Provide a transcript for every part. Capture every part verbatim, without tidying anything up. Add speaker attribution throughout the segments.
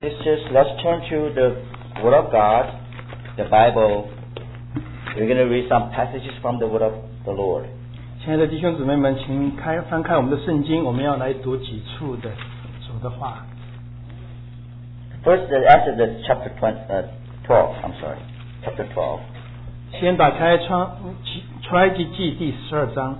Speaker 1: Sisters, let's turn to the Word of God, the Bible. We're going to read some passages from the Word of the Lord.
Speaker 2: 亲爱的弟兄姊妹们，请开翻开我们的圣经，我们要来读几处的主的话。
Speaker 1: First, uh, Exodus chapter twenty, uh, twelve. I'm sorry, chapter twelve.
Speaker 2: 先打开创出埃及记第十二章，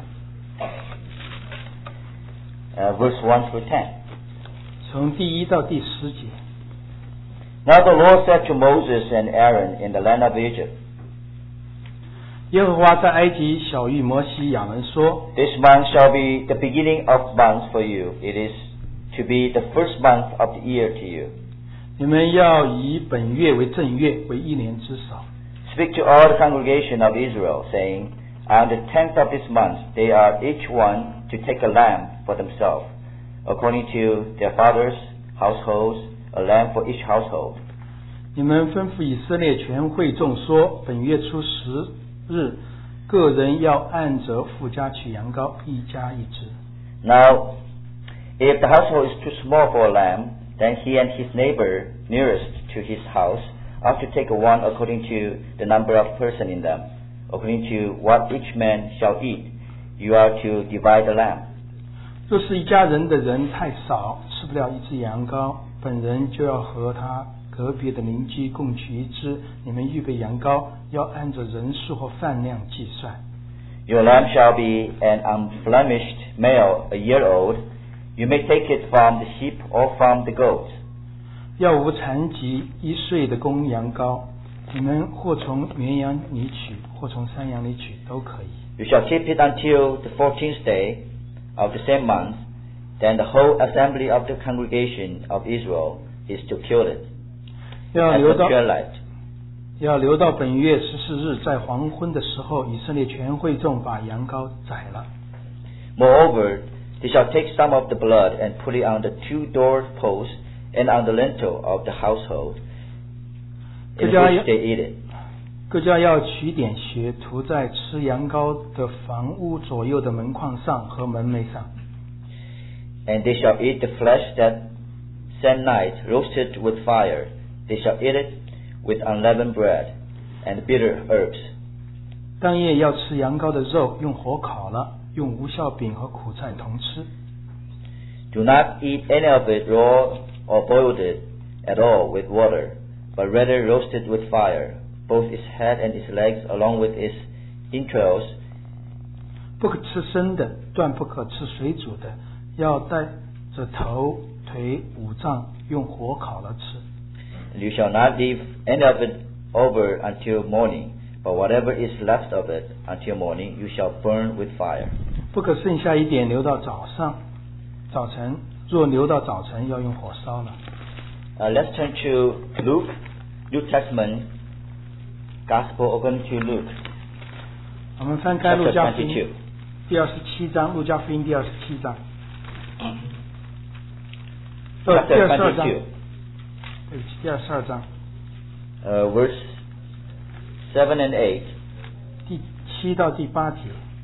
Speaker 1: uh, verse one through ten.
Speaker 2: 从第一到第十节。
Speaker 1: Now the Lord said to Moses and Aaron in the land of Egypt,
Speaker 2: 耶和华在埃及晓谕摩西亚伦说
Speaker 1: This month shall be the beginning of months for you. It is to be the first month of the year to you.
Speaker 2: 你们要以本月为正月，为一年之首。
Speaker 1: Speak to all the congregation of Israel, saying, On the tenth of this month they are each one to take a lamb for themselves, according to their fathers' households, a lamb for each household.
Speaker 2: 你们吩咐以色列全会众说：本月初十日，个人要按着父家取羊羔，一家一只。
Speaker 1: Now, if the household is too small for a lamb, then he and his neighbor nearest to his house are to take one according to the number of persons in them, according to what each man shall eat. You are to divide the lamb.
Speaker 2: 若是一家人的人太少，吃不了一只羊羔，本人就要和他隔壁的邻居共取一只。你们预备羊羔，要按着人数或饭量计算。
Speaker 1: Your lamb shall be an unblemished male, a year old. You may take it from the sheep or from the goats.
Speaker 2: 要无残疾一岁的公羊羔，你们或从绵羊里取，或从山羊里取，都可以。
Speaker 1: You shall keep it until the fourteenth day of the same month. Then the whole assembly of the congregation of Israel is to kill it.
Speaker 2: 要
Speaker 1: As
Speaker 2: 留
Speaker 1: a
Speaker 2: 到
Speaker 1: pure light.
Speaker 2: 要留到本月十四日，在黄昏的时候，以色列全会众把羊羔宰了。
Speaker 1: Moreover, they shall take some of the blood and put it on the two door posts and on the lintel of the household in which they eat it.
Speaker 2: 各家要取点血，涂在吃羊羔的房屋左右的门框上和门楣上。
Speaker 1: And they shall eat the flesh that same night, roasted with fire. They shall eat it with unleavened bread and bitter herbs.
Speaker 2: 当夜要吃羊羔的肉，用火烤了，用无酵饼和苦菜同吃。
Speaker 1: Do not eat any of it raw or boiled it at all with water, but rather roast it with fire, both its head and its legs along with its entrails.
Speaker 2: 不可吃生的，断不可吃水煮的，要带着头、腿、五脏，用火烤了吃。
Speaker 1: And you shall not leave any of it over until morning, but whatever is left of it until morning you shall burn with fire.
Speaker 2: 不可剩下一点留到早上、早晨，若留到早晨，要用火烧了。
Speaker 1: Uh, let's turn to Luke, New Testament, Gospel according to Luke,
Speaker 2: 我们翻开路
Speaker 1: chapter
Speaker 2: 加福
Speaker 1: twenty-two.
Speaker 2: 音第二十七章，路加福音第二十七章，呃，第
Speaker 1: Chapter
Speaker 2: 二十二章，
Speaker 1: twenty-two,
Speaker 2: 对不起，第二十二章，
Speaker 1: uh, verse seven and eight.
Speaker 2: 第七到第八节，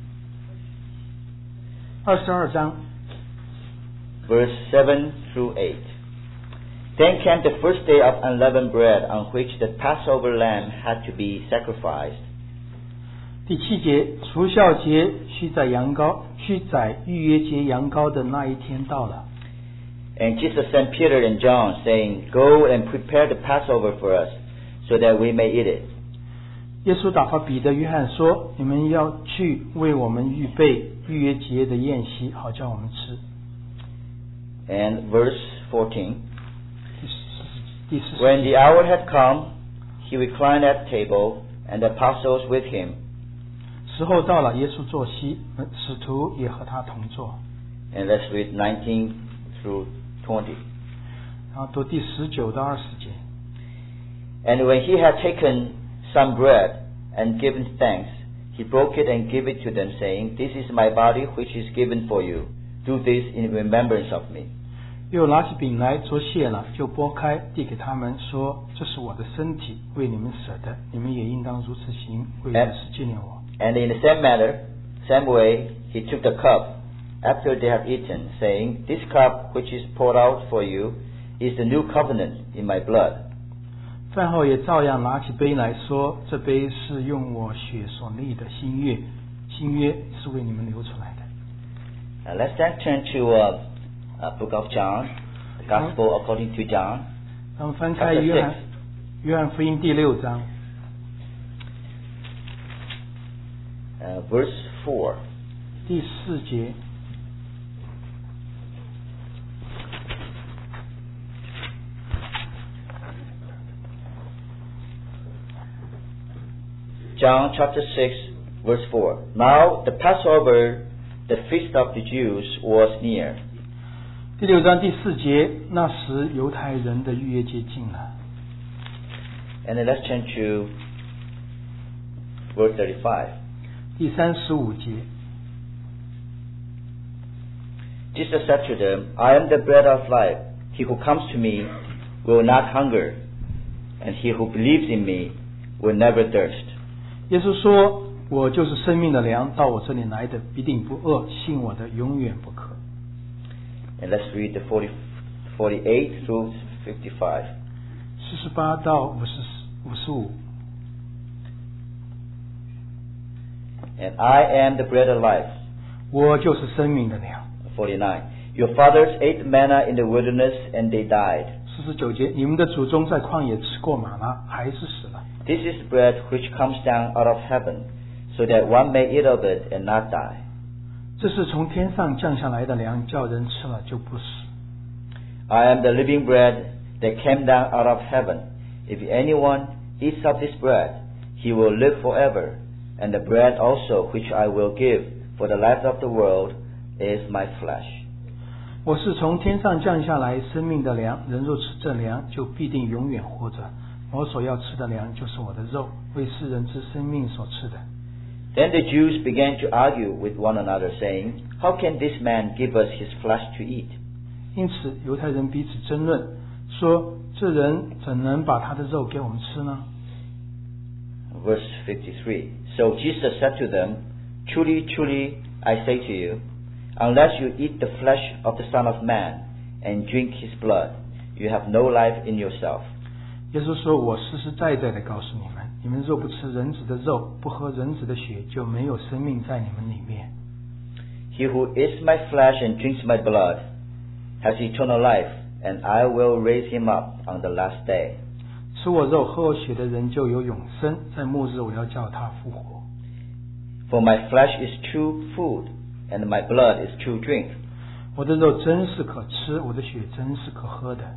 Speaker 2: 二十二章。
Speaker 1: Verse seven through eight. Then came the first day of unleavened bread on which the Passover lamb had to be sacrificed.
Speaker 2: 第七节，除酵节须宰羊羔，须宰逾越节羊羔的那一天到了。
Speaker 1: And Jesus sent Peter and John, saying, Go and prepare the Passover for us, so that we may eat it.
Speaker 2: 耶稣打发彼得、约翰说：“你们要去为我们预备逾越节的宴席，好叫我们吃。”
Speaker 1: And verse fourteen.
Speaker 2: 第四
Speaker 1: When the hour had come, he reclined at table, and the apostles with him.
Speaker 2: 时候到了，耶稣坐席，使徒也和他同坐。
Speaker 1: And let's read nineteen through twenty.
Speaker 2: 然后读第十九到二十节。
Speaker 1: And when he had taken some bread and given thanks, he broke it and gave it to them, saying, This is my body which is given for you. Do this in remembrance of me.
Speaker 2: 又拿起饼来，作谢了，就拨开，递给他们，说：“这是我的身体，为你们舍的，你们也应当如此行，为的是纪念我。”
Speaker 1: And in the same manner, same way, he took the cup after they had eaten, saying, This cup which is poured out for you is the new covenant in my blood.
Speaker 2: 饭后也照样拿起杯来说，这杯是用我血所立的新约，新约是为你们流出来的。
Speaker 1: Uh, let's then turn to uh, uh, book of John, the Gospel according to John.
Speaker 2: 让我们翻开约翰约翰福音第六章，
Speaker 1: uh, verse four.
Speaker 2: 第四节。
Speaker 1: John chapter six, verse four. Now the Passover, the feast of the Jews, was near.
Speaker 2: 第六章第四节，那时犹太人的逾越节近了。
Speaker 1: And then let's turn to verse thirty-five.
Speaker 2: 第三十五节，
Speaker 1: Jesus said to them, I am the bread of life. He who comes to me will not hunger, and he who believes in me will never thirst.
Speaker 2: 耶稣说：“我就是生命的粮，到我这里来的必定不饿，信我的永远不渴。”
Speaker 1: And let's read the forty, forty-eight through fifty-five.
Speaker 2: 四十八到五十五十五。
Speaker 1: And I am the bread of life.
Speaker 2: 我就是生命的粮。
Speaker 1: forty-nine. Your fathers ate manna in the wilderness and they died.
Speaker 2: 四十九节，你们的祖宗在旷野吃过玛纳，还是死了。
Speaker 1: This is bread which comes down out of heaven, so that one may eat of it and not die.
Speaker 2: 这是从天上降下来的粮，叫人吃了就不死。
Speaker 1: I am the living bread that came down out of heaven. If anyone eats of this bread, he will live forever. And the bread also which I will give for the life of the world is my flesh.
Speaker 2: 我是从天上降下来生命的粮，人若吃这粮，就必定永远活着。我所要吃的粮就是我的肉，为世人之生命所吃的。
Speaker 1: Then the Jews began to argue with one another, saying, How can this man give us his flesh to eat?
Speaker 2: 因此犹太人彼此争论，说这人怎能把他的肉给我们吃呢？
Speaker 1: Verse fifty-three. So Jesus said to them, Truly, truly, I say to you, unless you eat the flesh of the Son of Man and drink his blood, you have no life in yourself.
Speaker 2: 耶稣说：“我实实在在的告诉你们，你们若不吃人子的肉，不喝人子的血，就没有生命在你们里面。
Speaker 1: He who eats my flesh and drinks my blood has eternal life, and I will raise him up on the last day.
Speaker 2: 吃我肉、喝我血的人就有永生，在末日我要叫他复活。
Speaker 1: For my flesh is true food, and my blood is true drink.
Speaker 2: 我的肉真是可吃，我的血真是可喝的。”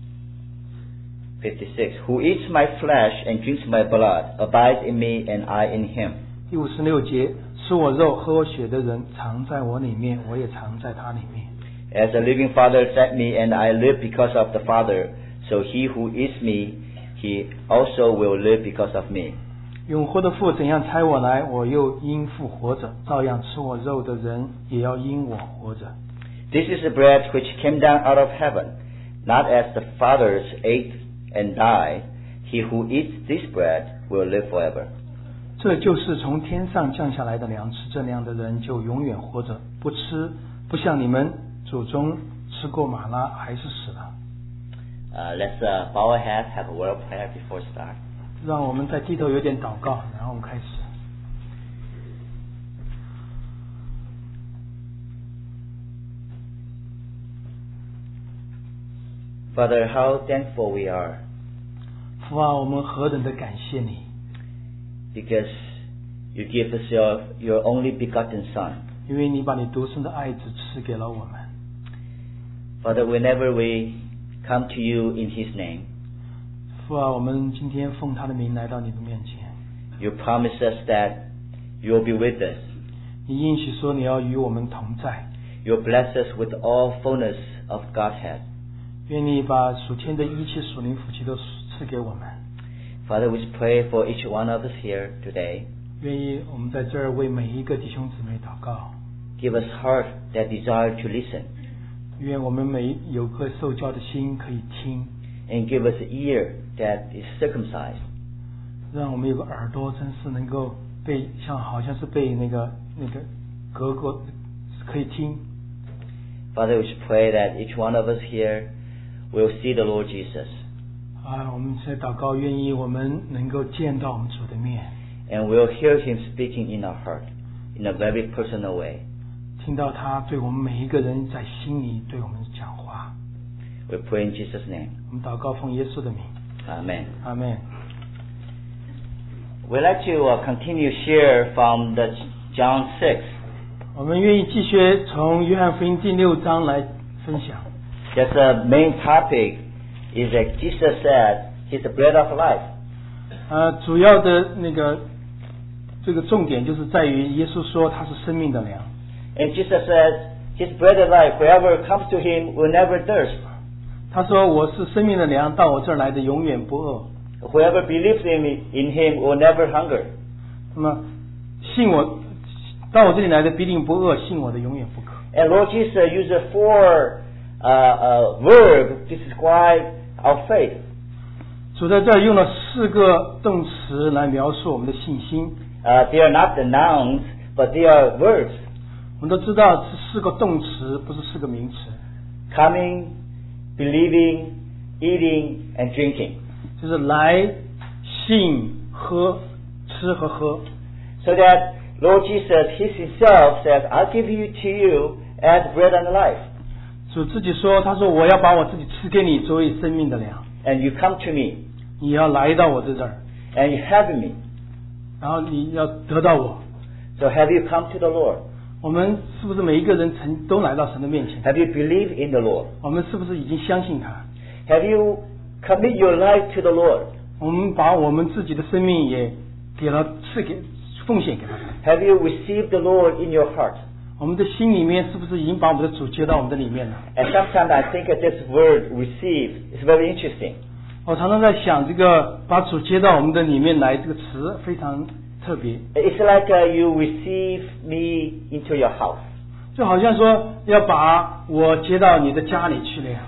Speaker 1: fifty-six. Who eats my flesh and drinks my blood abides in me, and I in him.
Speaker 2: 第五十六节，吃我肉、喝我血的人藏在我里面，我也藏在他里面。
Speaker 1: As the living Father sent me, and I live because of the Father, so he who eats me, he also will live because of me.
Speaker 2: 永活的父怎样差我来，我又因父活着，照样吃我肉的人也要因我活着。
Speaker 1: This is the bread which came down out of heaven, not as the fathers ate and died. He who eats this bread will live forever.
Speaker 2: 这就是从天上降下来的粮，吃这粮的人就永远活着，不吃不像你们祖宗吃过玛拉，还是死了。
Speaker 1: Uh, let's uh, bow our heads, have a word of prayer before start.
Speaker 2: 让我们再低头有点祷告，然后我们开始。
Speaker 1: Father, how thankful we are
Speaker 2: 父啊，我们何等的感谢你，
Speaker 1: because you give us your, your only begotten Son.
Speaker 2: 因为你把你独生的爱子赐给了我们。
Speaker 1: Father, whenever we come to you in His name,
Speaker 2: 父啊，我们今天奉他的名来到你的面前，
Speaker 1: you promise us that you will be with us.
Speaker 2: 你应许说你要与我们同在，
Speaker 1: You will bless us with all fullness of Godhead.
Speaker 2: 愿你把属天的一切属灵福气都赐给我们。
Speaker 1: Father, we pray for each one of us here today.
Speaker 2: 愿意我们在这儿为每一个弟兄姊妹祷告，
Speaker 1: Give us heart that desire to listen,
Speaker 2: 愿我们每有颗受教的心可以听，
Speaker 1: and give us an ear that is circumcised.
Speaker 2: 让我们有个耳朵真是能够被像好像是被那个那个隔过可以听。
Speaker 1: Father, we pray that each one of us here will see the Lord Jesus.
Speaker 2: 啊，我们在祷告，愿意我们能够见到我们主的面，
Speaker 1: And we'll hear Him speaking in our heart in a very personal way.
Speaker 2: 听到他对我们每一个人在心里对我们讲话。
Speaker 1: We pray in Jesus' name.
Speaker 2: 我们祷告奉耶稣的名，
Speaker 1: Amen.
Speaker 2: 阿们。
Speaker 1: We'd like to uh, continue share from the John six.
Speaker 2: 我们愿意继续从约翰福音第六章来分享。
Speaker 1: Just the main topic is that Jesus said He's the bread of life.
Speaker 2: 呃，主要的那个这个重点就是在于耶稣说他是生命的粮。
Speaker 1: And Jesus said His bread of life, whoever comes to Him will never thirst.
Speaker 2: 他说我是生命的粮，到我这儿来的永远不饿。
Speaker 1: Whoever believes in, in Him will never hunger.
Speaker 2: 那么信我到我这里来的必定不饿，信我的永远不渴。
Speaker 1: And Lord Jesus used four uh, uh, verbs to describe our faith.
Speaker 2: 主在这儿用了四个动词来描述我们的信心。
Speaker 1: Uh, they are not the nouns, but they are verbs.
Speaker 2: 我们都知道是四个动词，不是四个名词。
Speaker 1: Coming, believing, eating, and drinking.
Speaker 2: 就是来、信、喝、吃和喝。
Speaker 1: So that Lord Jesus, He Himself says, I'll give you to you as bread and life.
Speaker 2: 主自己说，他说我要把我自己赐给你作为生命的粮，
Speaker 1: And you come to me,
Speaker 2: 你要来到我这这儿，
Speaker 1: and you have me.
Speaker 2: 然后你要得到我。
Speaker 1: So have you come to the Lord?
Speaker 2: 我们是不是每一个人曾都来到神的面前？
Speaker 1: Have you believed in the Lord?
Speaker 2: 我们是不是已经相信他？
Speaker 1: Have you commit your life to the Lord?
Speaker 2: 我们把我们自己的生命也给了赐给奉献给他。
Speaker 1: Have you received the Lord in your heart?
Speaker 2: 我们的心里面是不是已经把我们的主接到我们的里面了？
Speaker 1: And sometimes I think that this word receive is very interesting.
Speaker 2: 我常常在想，这个把主接到我们的里面来这个词非常特别，
Speaker 1: It's like uh, you receive me into your house.
Speaker 2: 就好像说要把我接到你的家里去了呀。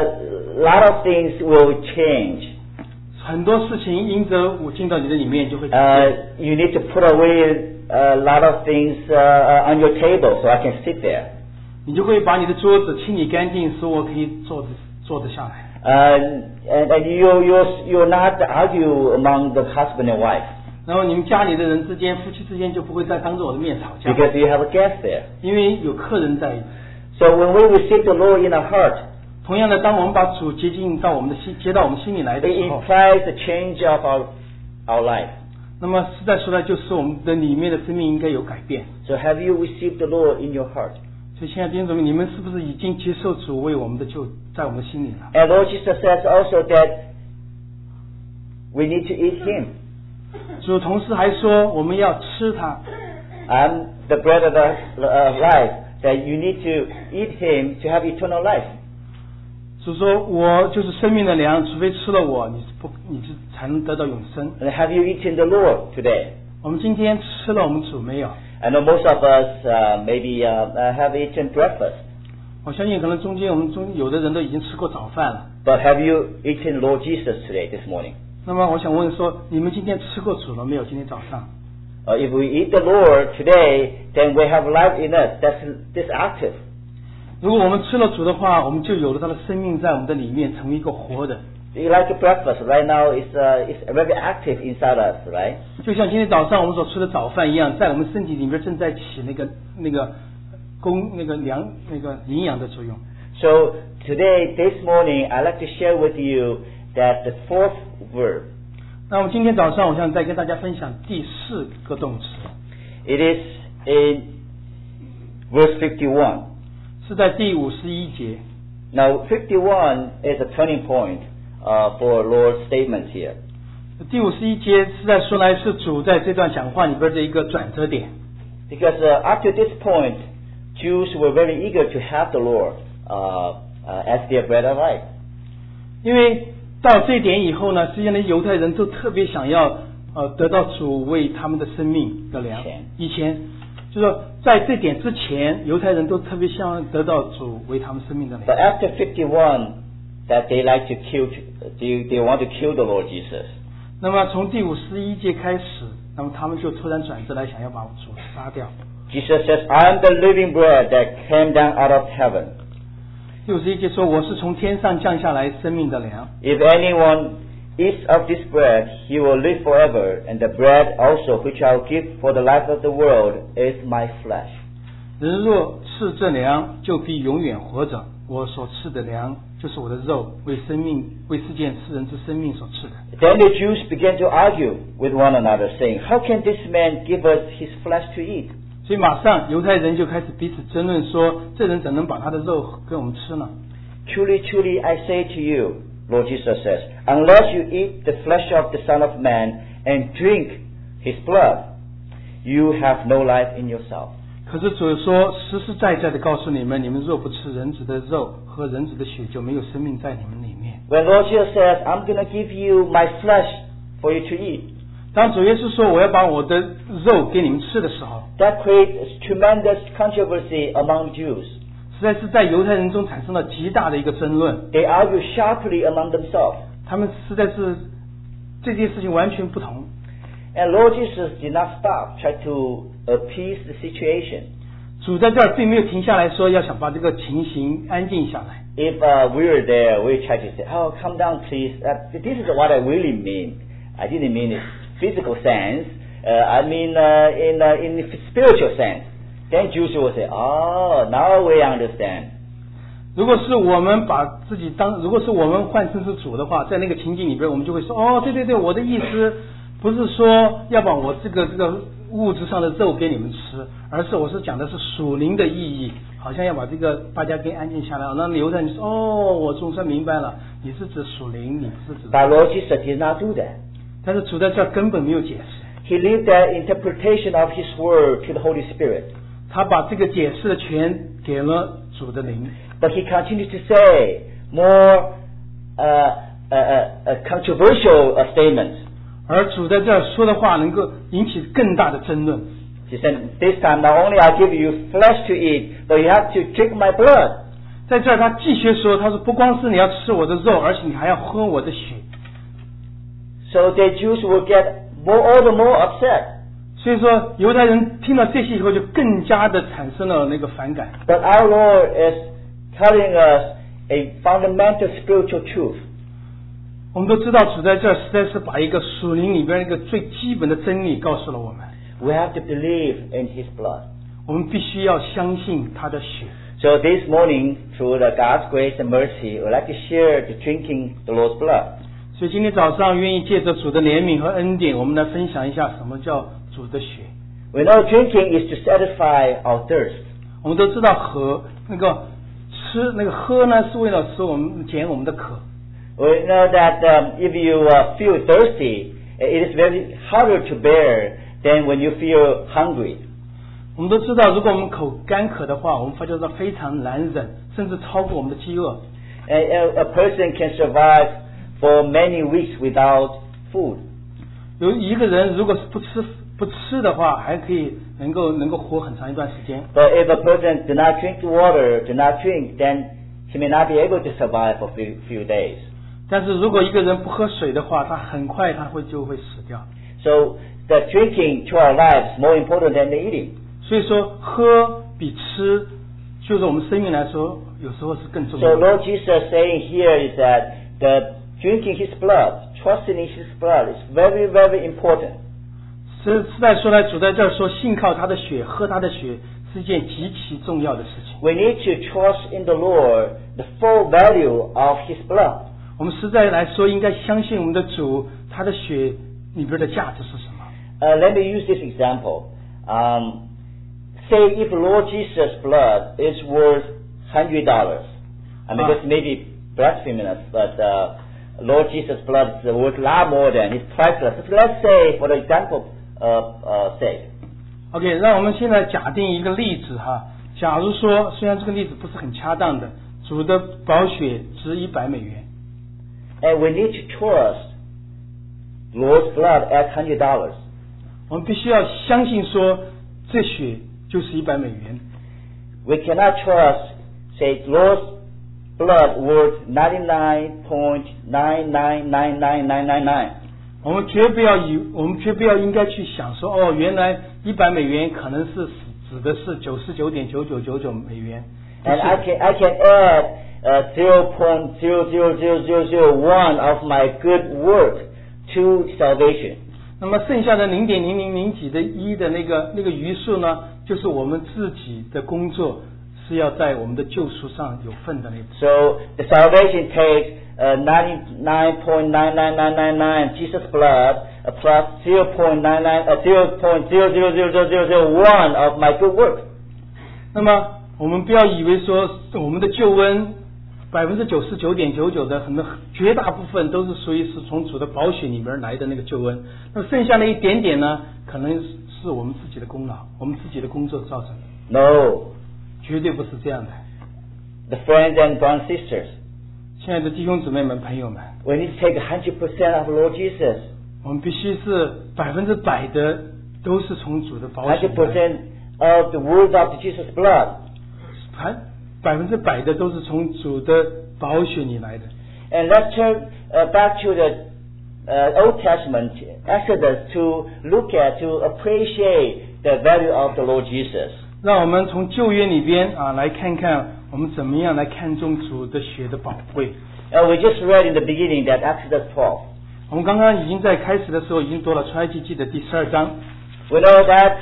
Speaker 1: A lot of things will change.
Speaker 2: 很多事情因着我进到你的里面就会改
Speaker 1: Uh,
Speaker 2: 变。
Speaker 1: you need to put away a lot of things uh, on your table so I can sit there.
Speaker 2: 你就会把你的桌子清理干净，使我可以坐着坐得下来。
Speaker 1: Uh, and and you you you're not argue among the husband and wife
Speaker 2: 然后你们家里的人之间，夫妻之间就不会再当着我的面吵架，
Speaker 1: because you have a guest there.
Speaker 2: 因为有客人在。
Speaker 1: So when we receive the Lord in our heart,
Speaker 2: 同样的，当我们把主接近到我们的心，接到我们心里来
Speaker 1: it
Speaker 2: 的时候，
Speaker 1: implies a change of our our life.
Speaker 2: 那么实在说来，就是我们的里面的生命应该有改变。
Speaker 1: So have you received the Lord in your heart?
Speaker 2: 所以，亲爱的弟兄姊妹，你们是不是已经接受主为我们的救，在我们的心里了？
Speaker 1: And Lord Jesus says also that we need to eat Him.
Speaker 2: 主同时还说，我们要吃它。
Speaker 1: I'm the bread of, the, of life. That you need to eat Him to have eternal life.
Speaker 2: 主说，我就是生命的粮，除非吃了我，你是不，你是才能得到永生。
Speaker 1: And have you eaten the Lord today?
Speaker 2: 我们今天吃了我们主没有？
Speaker 1: I know most of us uh, maybe uh, uh, have eaten breakfast.
Speaker 2: 我相信可能中间我们中有的人都已经吃过早饭了。
Speaker 1: But have you eaten Lord Jesus today, this morning?
Speaker 2: 那么我想问说，你们今天吃过主了没有？今天早上？
Speaker 1: Uh, if we eat the Lord today, then we have life in us. That's, that's active.
Speaker 2: 如果我们吃了主的话，我们就有了他的生命在我们的里面，成为一个活的。
Speaker 1: You like the breakfast right now? It's uh, it's very active inside us, right?
Speaker 2: 就像今天早上我们所吃的早饭一样，在我们身体里面正在起那个那个供那个粮那个营养的作用。
Speaker 1: So today, this morning, I'd like to share with you that the fourth verb.
Speaker 2: 那我们今天早上，我想再跟大家分享第四个动词，
Speaker 1: It is in verse fifty-one.
Speaker 2: 是在第五十一节。
Speaker 1: Now, fifty-one is a turning point uh, for Lord's statements here.
Speaker 2: 第五十一节是在说来是主在这段讲话里边的一个转折点。
Speaker 1: Because uh, up to this point, Jews were very eager to have the Lord uh, uh, as their bread of life.
Speaker 2: 因为到这点以后呢，实际上的犹太人都特别想要呃得到主为他们的生命的粮。以前就是说在这点之前，犹太人都特别想得到主为他们生命的粮。
Speaker 1: But after fifty-one, that they like to kill, they, they want to kill the Lord Jesus.
Speaker 2: 那么从第五十一节开始，那么他们就突然转折来，想要把主杀掉。
Speaker 1: Jesus says, I am the living bread that came down out of heaven.
Speaker 2: 六十一节说，我是从天上降下来生命的粮。
Speaker 1: If anyone eats of this bread, he will live forever, and the bread also which I will give for the life of the world is my flesh.
Speaker 2: 人若吃这粮，就必永远活着。我所吃的粮，就是我的肉，为生命，为世界世人之生命所吃的。
Speaker 1: Then the Jews began to argue with one another, saying, How can this man give us his flesh to eat?
Speaker 2: 所以马上犹太人就开始彼此争论说，这人怎能把他的肉给我们吃呢？
Speaker 1: Truly, truly, I say to you, Lord Jesus says, unless you eat the flesh of the Son of Man and drink his blood, you have no life in yourself.
Speaker 2: 可是主说，实实在在的告诉你们，你们若不吃人子的肉和人子的血，就没有生命在你们里面。
Speaker 1: When Lord Jesus says, I'm going to give you my flesh for you to eat,
Speaker 2: 当主耶稣说我要把我的肉给你们吃的时候，
Speaker 1: that creates tremendous controversy among Jews.
Speaker 2: 实在是在犹太人中产生了极大的一个争论。
Speaker 1: They argue sharply among themselves.
Speaker 2: 他们实在是这件事情完全不同。
Speaker 1: And Lord Jesus did not stop, try to appease the situation.
Speaker 2: 主在这儿并没有停下来说要想把这个情形安静下来。
Speaker 1: If uh, we were there, we try to say, oh, calm down, please. Uh, this is what I really mean. I didn't mean it physical sense. Uh, I mean uh, in uh, in spiritual sense. Then Jews will say, oh, now we understand.
Speaker 2: 如果是我们把自己当，如果是我们换成是主的话，在那个情境里边，我们就会说，哦，对对对，我的意思不是说要把我这个这个物质上的肉给你们吃，而是我是讲的是属灵的意义，好像要把这个大家给安静下来。那犹太人说，哦，我总算明白了，你是指属灵，你不是指。
Speaker 1: But Lord Jesus did not do that.
Speaker 2: 但是主在这儿根本没有解释，
Speaker 1: He left that interpretation of His word to the Holy Spirit.
Speaker 2: 他把这个解释的权给了主的灵。
Speaker 1: But He continued to say more uh, uh, uh, controversial uh, statements.
Speaker 2: 而主在这儿说的话能够引起更大的争论。
Speaker 1: He said, this time not only I give you flesh to eat, but you have to drink my blood.
Speaker 2: 在这儿他继续说，他说不光是你要吃我的肉，而且你还要喝我的血。
Speaker 1: So the Jews will get more, all the more upset.
Speaker 2: 所以说犹太人听到这些以后就更加的产生了那个反感。
Speaker 1: But our Lord is telling us a fundamental spiritual truth.
Speaker 2: 我们都知道主在这儿实在是把一个属灵里边一个最基本的真理告诉了我们。
Speaker 1: We have to believe in His blood.
Speaker 2: 我们必须要相信他的血。
Speaker 1: So this morning, through the God's grace and mercy, we'd like to share the drinking the Lord's blood.
Speaker 2: 所以今天早上愿意借着主的怜悯和恩典，我们来分享一下什么叫主的血。
Speaker 1: We know drinking is to satisfy our thirst.
Speaker 2: 我们都知道喝那个吃那个喝呢，是为了使我们解我们的渴。
Speaker 1: We know that um, if you uh, feel thirsty, it is very harder to bear than when you feel hungry.
Speaker 2: 我们都知道，如果我们口干渴的话，我们发觉到非常难忍，甚至超过我们的饥饿。
Speaker 1: A, a, a person can survive for many weeks without food.
Speaker 2: 有一个人如果是不吃不吃的话，还可以能够能够活很长一段时间。
Speaker 1: But if a person do not drink water, do not drink, then he may not be able to survive for a few, few days.
Speaker 2: 但是如果一个人不喝水的话，他很快他会就会死掉。
Speaker 1: So the drinking to our lives is more important than the eating.
Speaker 2: 所以说，喝比吃，就是我们生命来说，有时候是更重
Speaker 1: So
Speaker 2: 要的。
Speaker 1: Lord Jesus saying here is that the drinking His blood, trusting in His blood is very, very important.
Speaker 2: 实实在说来，主在这儿说，信靠他的血，喝他的血，是一件极其重要的事情。
Speaker 1: We need to trust in the Lord the full value of His blood.
Speaker 2: 我们实在来说，应该相信我们的主，他的血里边的价值是什么？
Speaker 1: Uh, let me use this example. Um, say if Lord Jesus' blood is worth one hundred dollars. I mean,
Speaker 2: Ah.
Speaker 1: this may be blasphemous, but uh, Lord Jesus' blood is worth a lot more than, it's priceless. So let's say, for the example uh, uh, sake,
Speaker 2: OK， 让我们现在假定一个例子哈。假如说，虽然这个例子不是很恰当的，主的宝血值一百美元，
Speaker 1: and we need to trust Lord's blood at one hundred dollars.
Speaker 2: 我们必须要相信说，这血就是一百美元。
Speaker 1: We cannot trust, say, Lord's blood worth ninety-nine point nine nine nine nine nine nine nine.
Speaker 2: 我们绝不要以，我们绝不要应该去想说，哦，原来一百美元可能是指的是九十九点九九九九美元。
Speaker 1: And I can I can add uh, zero point zero zero zero zero zero one of my good work to salvation.
Speaker 2: 那么剩下的零点零零零几的一的那个那个余数呢，就是我们自己的工作是要在我们的救赎上有份的那部分。
Speaker 1: So the salvation takes uh, ninety-nine point nine nine nine nine nine Jesus' blood uh, plus zero point nine nine uh, zero point zero zero zero zero zero zero one of my good work.
Speaker 2: 那么我们不要以为说我们的救恩百分之九十九点九九的很多绝大部分都是属于是从主的宝血里面来的那个救恩，那么剩下的一点点呢，可能是我们自己的功劳，我们自己的工作造成的。
Speaker 1: No,
Speaker 2: 绝对不是这样的。
Speaker 1: the friends and brothers and sisters,
Speaker 2: 亲爱的弟兄姊妹们、朋友们，
Speaker 1: we need to take one hundred percent of Lord Jesus.
Speaker 2: 我们必须是百分之百的都是从主的宝血
Speaker 1: one hundred percent of the words of Jesus' blood.
Speaker 2: 还百分之百的都是从主的宝血里来的。
Speaker 1: And let's turn uh, back to the uh, Old Testament, Exodus, to look at, to appreciate the value of the Lord Jesus.
Speaker 2: 让我们从旧约里边啊来看看我们怎么样来看重主的血的宝贵。
Speaker 1: Uh, we just read in the beginning that Exodus twelve.
Speaker 2: 我们刚刚已经在开始的时候已经读了出埃及记的第十二章。
Speaker 1: We know that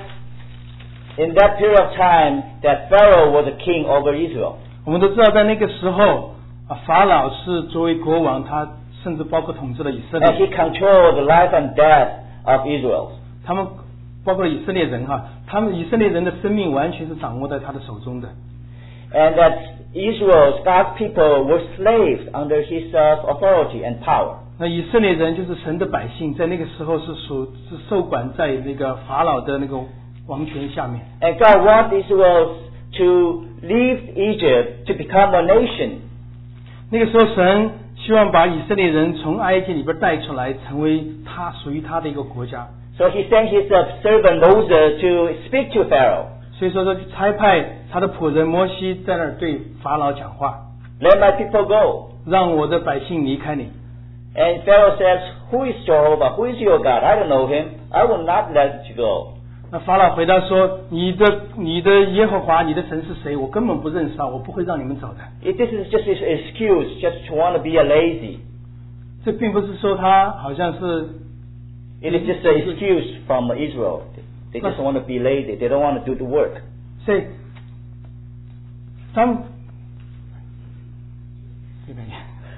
Speaker 1: in that period of time that Pharaoh was a king over Israel.
Speaker 2: 我们都知道在那个时候啊，法老是作为国王，他甚至包括统治了以色
Speaker 1: And he
Speaker 2: 列，
Speaker 1: controlled the life and death of Israel.
Speaker 2: 他们包括以色列人哈，他们以色列人的生命完全是掌握在他的手中的。
Speaker 1: And that Israel's, God's people were slaves under his uh, authority and power.
Speaker 2: 那以色列人就是神的百姓，在那个时候是属是受管在那个法老的那个王权下面。
Speaker 1: And God wants Israel to leave Egypt to become a nation.
Speaker 2: 那个时候，神希望把以色列人从埃及里边带出来，成为他属于他的一个国家。
Speaker 1: So he sent his uh, servant Moses to speak to Pharaoh.
Speaker 2: 所以说，说差派他的仆人摩西在那儿对法老讲话，
Speaker 1: Let my people go.
Speaker 2: 让我的百姓离开你。
Speaker 1: And Pharaoh says, Who is Jehovah? Who is your God? I don't know him. I will not let you go.
Speaker 2: 那法老回答说：“你的你的耶和华，你的神是谁？我根本不认识他，我不会让你们走的。”
Speaker 1: If this is just an excuse, just to want to be a lazy.
Speaker 2: 这并不是说他好像是
Speaker 1: It is just an excuse from Israel. They just want to be lazy. They don't want to do the work.
Speaker 2: 所以，当这边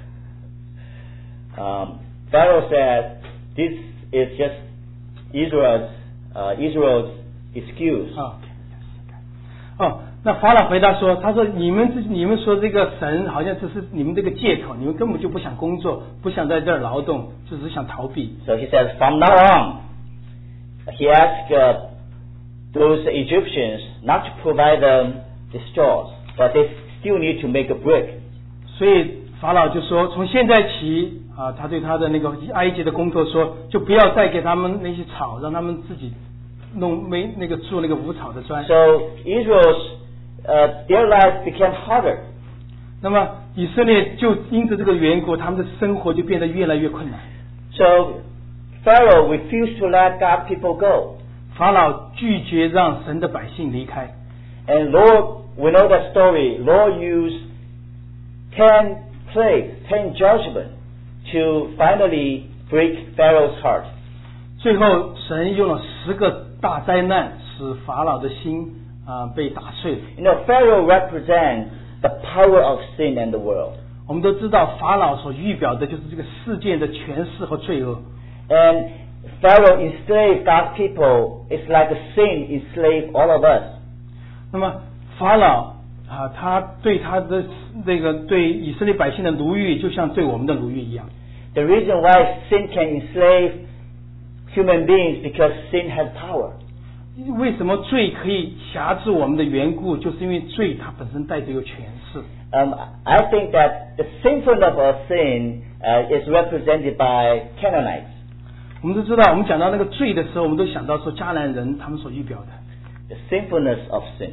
Speaker 1: Um, Pharaoh said, "This is just Israel's uh, Israel's excuse."
Speaker 2: 啊，哦，那法老回答说：“他说你们这你们说这个神好像只是你们这个借口，你们根本就不想工作，不想在这儿劳动，就只想逃避。”
Speaker 1: So he says, from now on, he asked uh, those Egyptians not to provide them the straws, but they still need to make a brick.
Speaker 2: 所以法老就说：“从现在起啊，他对他的那个埃及的工作说，就不要再给他们那些草，让他们自己弄没那个做那个无草的砖。”
Speaker 1: So Israel's uh, their life became harder.
Speaker 2: 那么以色列就因着这个缘故，他们的生活就变得越来越困难。
Speaker 1: So Pharaoh refused to let God's people go.
Speaker 2: 法老拒绝让神的百姓离开。
Speaker 1: And Lord, we know that story. Lord used ten plagues, ten judgments to finally break Pharaoh's heart.
Speaker 2: 最后，神用了十个大灾难，使法老的心啊、被打碎。
Speaker 1: You know, Pharaoh represents the power of sin in the world.
Speaker 2: 我们都知道，法老所预表的就是这个世界的权势和罪恶。
Speaker 1: And Pharaoh enslaved God's people. It's like a sin enslaved all of us.
Speaker 2: 那么法老啊，他对他的那个对以色列百姓的奴役，就像对我们的奴役一样。
Speaker 1: The reason why sin can enslave human beings because sin has power.
Speaker 2: 为什么罪可以辖制我们的缘故，就是因为罪它本身带着有权势。
Speaker 1: Um, I think that the sinfulness of sin uh, is represented by Canaanites.
Speaker 2: 我们都知道，我们讲到那个罪的时候，我们都想到说迦南人他们所预表的。
Speaker 1: The sinfulness of sin.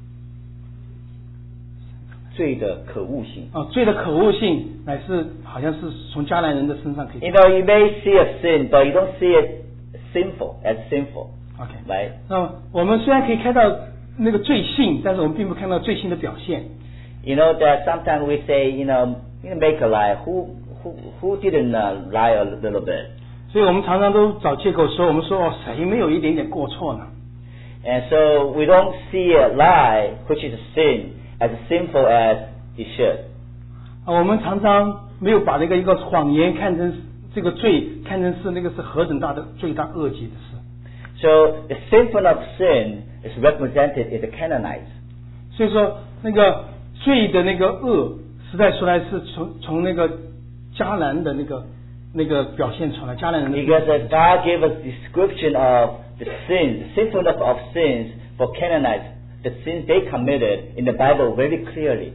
Speaker 1: 罪的可恶性。
Speaker 2: 啊，罪的可恶性乃是好像是从迦南人的身上可以。
Speaker 1: You know, you may see a sin, but you don't see it sinful as sinful.
Speaker 2: OK，
Speaker 1: Right?
Speaker 2: 那么我们虽然可以看到那个罪性，但是我们并不看到罪性的表现。
Speaker 1: You know that sometimes we say, you know, you make a lie. Who who who didn't uh, lie a little bit?
Speaker 2: 所以我们常常都找借口说，我们说哦，谁没有一点点过错呢？
Speaker 1: And so we don't see a lie, which is a sin, as sinful as it should.
Speaker 2: 啊，我们常常没有把那个一个谎言看成这个罪，看成是那个是何等大的罪大恶极的事。
Speaker 1: So the sinfulness of sin is represented in the Canaanites.
Speaker 2: 所以说，那个罪的那个恶，实在说来是从从那个迦南的那个那个表现出来，迦南人的。
Speaker 1: Because as God gave us description of the sins, the sinfulness of sins for Canaanites, the sins they committed in the Bible very clearly.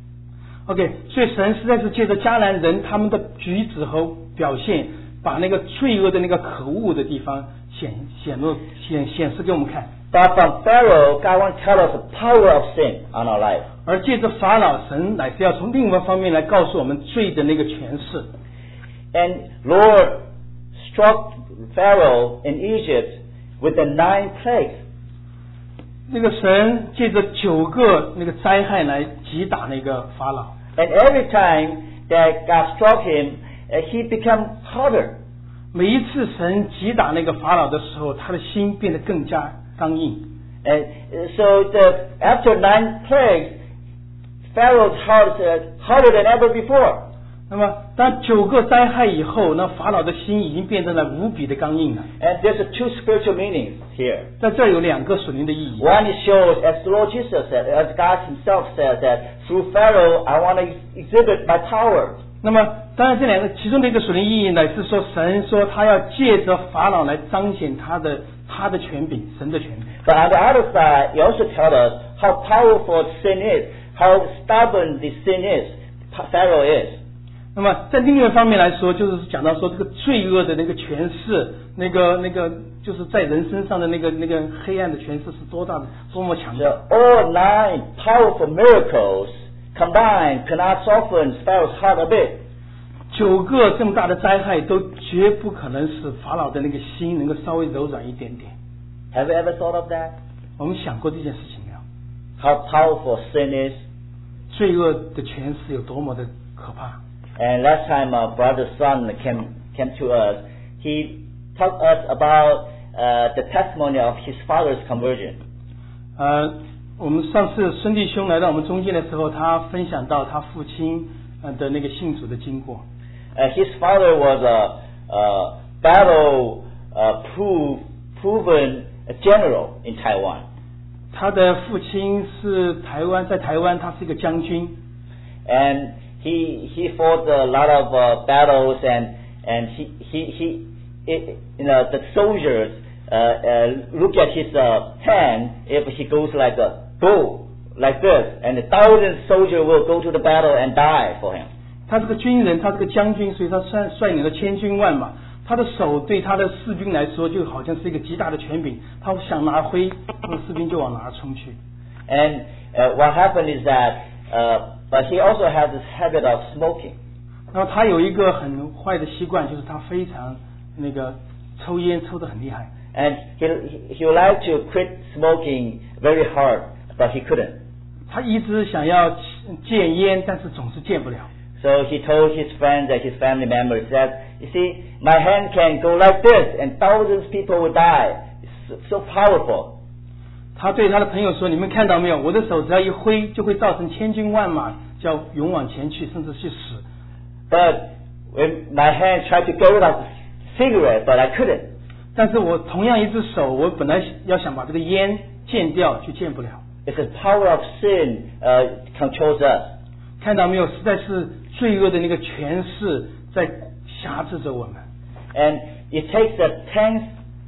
Speaker 2: OK， 所以神实在是借着迦南人他们的举止和表现，把那个罪恶的那个可恶的地方显显露显显示给我们看。
Speaker 1: But from Pharaoh, God wants to tell us the power of sin on our life.
Speaker 2: 而借着法老，神乃是要从另外一方面来告诉我们罪的那个诠释。
Speaker 1: And Lord struck Pharaoh in Egypt with the nine plagues.
Speaker 2: 那个神借着九个那个灾害来击打那个法老。
Speaker 1: And every time that God struck him, uh, he became harder.
Speaker 2: 每一次神击打那个法老的时候，他的心变得更加刚硬。
Speaker 1: And uh, so the, after nine plagues, Pharaoh's heart is uh, harder than ever before.
Speaker 2: 那么，当九个灾害以后，那法老的心已经变成了无比的刚硬了。
Speaker 1: And there's a two spiritual meanings here.
Speaker 2: 在这儿有两个属灵的意义。
Speaker 1: One, it shows, as the Lord Jesus said, as God Himself said, that through Pharaoh, I want to exhibit my power.
Speaker 2: 那么，当然这两个其中的一个属灵意义呢，是说神说他要借着法老来彰显他的他的权柄，神的权柄。
Speaker 1: But on the other side, He also tells us how powerful sin is, how stubborn the sin is, Pharaoh is.
Speaker 2: 那么在另外一方面来说，就是讲到说这个罪恶的那个权势，那个那个就是在人身上的那个那个黑暗的权势是多大的，多么强
Speaker 1: So
Speaker 2: 大。
Speaker 1: all nine powerful miracles combined cannot soften Pharaoh's heart a bit.
Speaker 2: 九个这么大的灾害都绝不可能使法老的那个心能够稍微柔软一点点。
Speaker 1: Have you ever thought of that?
Speaker 2: 我们想过这件事情没有？
Speaker 1: How powerful sin is?
Speaker 2: 罪恶的权势有多么的可怕？
Speaker 1: And last time our brother's son came came to us, he taught us about uh, the testimony of his father's conversion.
Speaker 2: 呃，我们上次孙弟兄来到我们中间的时候，他分享到他父亲呃的那个信主的经过。
Speaker 1: Uh, his father was a, a battle uh, proof, proven general in Taiwan.
Speaker 2: 他的父亲是台湾，在台湾他是一个将军。
Speaker 1: And he he fought a lot of uh, battles, and and he he he it, you know the soldiers uh, uh, look at his uh, hand if he goes like a bow like this, and a thousand soldiers will go to the battle and die for him.
Speaker 2: 他是个军人，他是个将军，所以他率率领了千军万马。他的手对他的士兵来说，就好像是一个极大的权柄，他想拿挥，那么士兵就往哪儿冲去。
Speaker 1: And uh, what happened is that, uh, but he also has this habit of smoking.
Speaker 2: 然后他有一个很坏的习惯，就是他非常那个抽烟抽得很厉害。
Speaker 1: And he he would like to quit smoking very hard, but he couldn't.
Speaker 2: 他一直想要戒烟，但是总是戒不了。
Speaker 1: So he told his friends and his family members that, you see, my hand can go like this, and thousands of people will die. It's so powerful.
Speaker 2: 他对他的朋友说：“你们看到没有？我的手只要一挥，就会造成千军万马就要勇往前去，甚至去死。
Speaker 1: But when my hand tried to get rid of cigarette, but I couldn't.
Speaker 2: 但是我同样一只手，我本来要想把这个烟戒掉，却戒不了。
Speaker 1: It's the power of sin uh, controls us.
Speaker 2: 看到没有？实在是罪恶的那个权势在辖制着我们。
Speaker 1: And it takes the tenth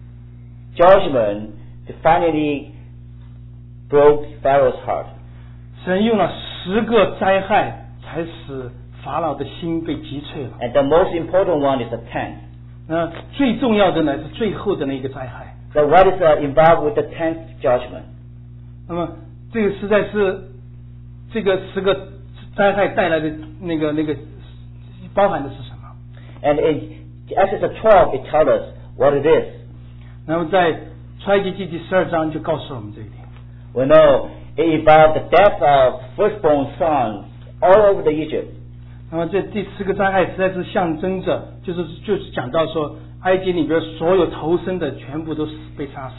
Speaker 1: judgment to finally broke Pharaoh's heart.
Speaker 2: 神用了十个灾害，才使法老的心被击碎了。
Speaker 1: And the most important one is the tenth.
Speaker 2: 那最重要的呢是最后的那个灾害。
Speaker 1: So what is uh, involved with the tenth judgment?
Speaker 2: 那么这个实在是这个十个灾害带来的那个那个包含的是什么？
Speaker 1: And in Exodus twelve, it tells us what it is.
Speaker 2: 那么在出埃及记第十二章就告诉我们这一点。
Speaker 1: We know It involved the death of firstborn sons all over the Egypt.
Speaker 2: 那么这第十个灾害实在是象征着，就是就是讲到说，埃及里边所有投生的全部都死被杀死。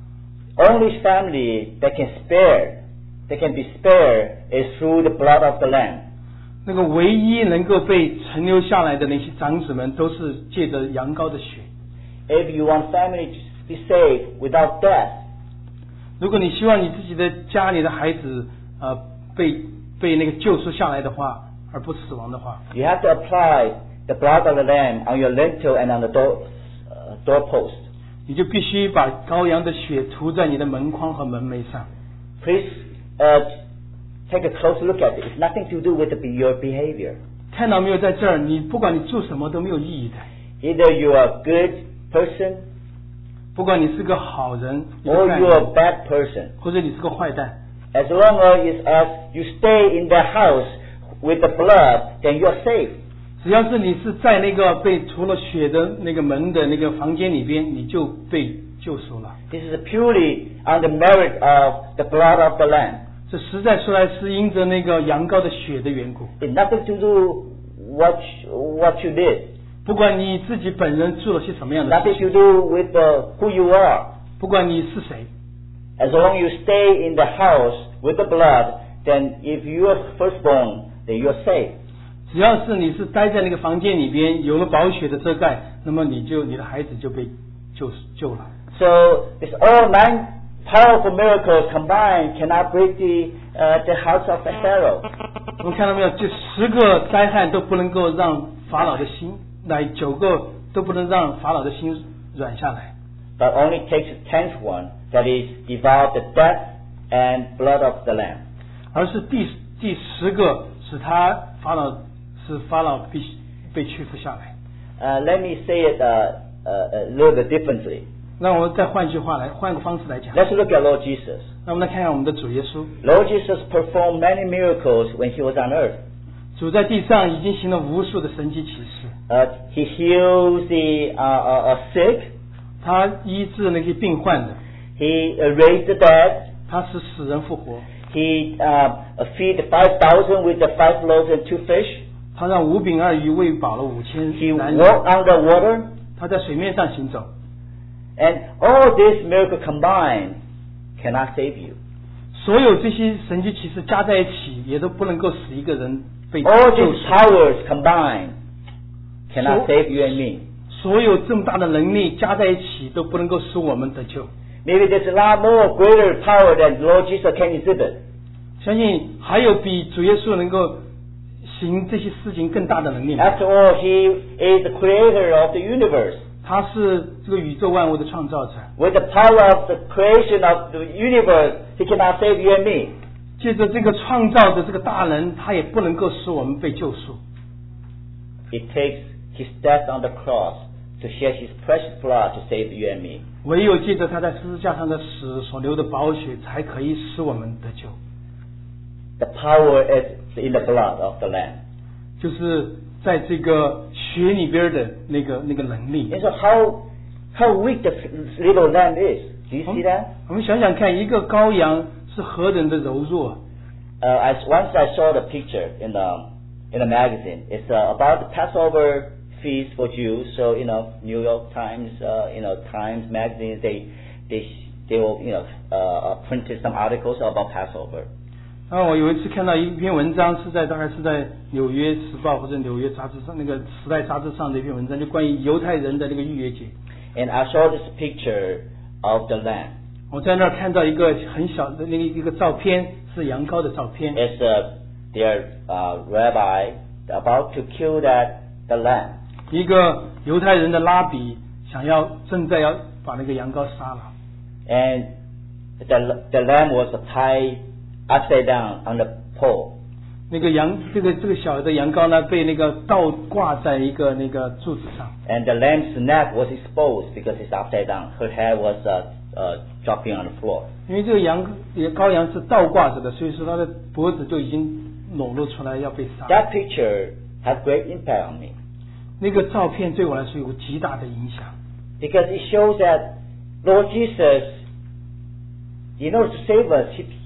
Speaker 1: Only family that can spare, that can be spared, is through the blood of the lamb.
Speaker 2: 那个唯一能够被存留下来的那些长子们，都是借着羊羔的血。
Speaker 1: If you want family to be saved without death,
Speaker 2: 如果你希望你自己的家里的孩子呃被被那个救赎下来的话，而不死亡的话，
Speaker 1: you have to apply the blood of the lamb on your lintel and on the door, uh, doorpost.
Speaker 2: 你就必须把羔羊的血涂在你的门框和门楣上。
Speaker 1: Please uh, take a close look at it. It's nothing to do with the, your behavior.
Speaker 2: 看到没有，在这儿，你不管你做什么都没有意义的。
Speaker 1: Either you are a good person
Speaker 2: 不管你是个好人，
Speaker 1: or you are a bad person.
Speaker 2: 或者你是个坏蛋，
Speaker 1: As long as, as you stay in the house with the blood, then you are safe.
Speaker 2: 只要是你是在那个被涂了血的那个门的那个房间里边，你就被救赎了。
Speaker 1: This is purely on the merit of the blood of the lamb.
Speaker 2: 这实在说来是因着那个羊羔的血的缘故。
Speaker 1: It's nothing to do what what you did.
Speaker 2: 不管你自己本人做了些什么样的事
Speaker 1: Nothing
Speaker 2: 情，
Speaker 1: to do with the, who you are.
Speaker 2: 不管你是谁，
Speaker 1: As long as you stay in the house with the blood, then if you are firstborn, then you are safe.
Speaker 2: 只要是你是待在那个房间里边，有了宝血的遮盖，那么你就你的孩子就被救救了。
Speaker 1: So it's all nine powerful miracles combined cannot break the uh, the house of Pharaoh.
Speaker 2: 我们看到没有？这十个灾害都不能够让法老的心，来九个都不能让法老的心软下来。
Speaker 1: But only takes the tenth one, that is, devour the death and blood of the lamb.
Speaker 2: 而是第第十个使他法老使法老必须被屈服下来。
Speaker 1: Uh, let me say it uh, uh, a little bit differently.
Speaker 2: 那我们再换句话来，换个方式来讲。
Speaker 1: Let's look at Lord Jesus.
Speaker 2: 那我们来看看我们的主耶稣。
Speaker 1: Lord Jesus performed many miracles when he was on earth.
Speaker 2: 主在地上已经行了无数的神迹奇事。
Speaker 1: Uh, he heals the uh, uh, uh, sick.
Speaker 2: 他医治那些病患的，
Speaker 1: He uh, raised the dead.
Speaker 2: 他使死人复活，
Speaker 1: He uh, uh, feed the five thousand with the five loaves and two fish.
Speaker 2: 他让五饼二鱼喂饱了五千
Speaker 1: He
Speaker 2: 男人，
Speaker 1: walked on the water.
Speaker 2: 他在水面上行走。
Speaker 1: And all these miracles combined cannot save you.
Speaker 2: 所有这些神迹奇事加在一起，也都不能够使一个人被
Speaker 1: All
Speaker 2: 救
Speaker 1: these
Speaker 2: 赎。
Speaker 1: powers combined cannot
Speaker 2: So-
Speaker 1: save you and me.
Speaker 2: 所有这么大的能力加在一起，都不能够使我们得救。
Speaker 1: Maybe there's a lot more greater power that Lord Jesus can exhibit.
Speaker 2: 相信还有比主耶稣能够行这些事情更大的能力。
Speaker 1: After all, He is the creator of the universe.
Speaker 2: 他是这个宇宙万物的创造者，
Speaker 1: With the power of the creation of the universe, He cannot save you and me.
Speaker 2: 借着这个创造的这个大能，他也不能够使我们被救赎。
Speaker 1: It takes His death on the cross to shed His precious blood to save you and me.
Speaker 2: 唯有借着他在十字架上的死所流的宝血，才可以使我们得救。
Speaker 1: The power is in the blood of the Lamb.
Speaker 2: 就是在这个血里边的那个那个能力。
Speaker 1: And so how how weak the little lamb is. Do you see that?
Speaker 2: 我们想想看，一个羔羊是何等的柔弱。
Speaker 1: Uh, I, once I saw the picture in the in a magazine. It's uh, about the Passover feast for Jews. So you know, New York Times, uh, you know, Times magazines, they they they will you know uh, printed some articles about Passover.
Speaker 2: 然后我有一次看到一篇文章，是在大概是在纽约时报或者纽约杂志上那个时代杂志上的一篇文章，就关于犹太人的那个逾越节。
Speaker 1: And I saw this picture of the lamb.
Speaker 2: 我在那儿看到一个很小的那个一个照片，是羊羔的照片。
Speaker 1: It's uh, their uh, rabbi about to kill that the lamb.
Speaker 2: 一个犹太人的拉比想要正在要把那个羊羔杀了。
Speaker 1: And the the lamb was tied upside down on the pole.
Speaker 2: 那个羊，这个这个小的羊羔呢，被那个倒挂在一个那个柱子上。
Speaker 1: And the lamb's neck was exposed because it's upside down. Her head was uh, uh, dropping on the floor.
Speaker 2: 因为这个羊羔羊是倒挂着的，所以说它的脖子就已经裸露出来要被杀。
Speaker 1: That picture had great impact on me
Speaker 2: 那个照片对我来说有极大的影响，
Speaker 1: because it shows that Lord Jesus, in order to save us, he,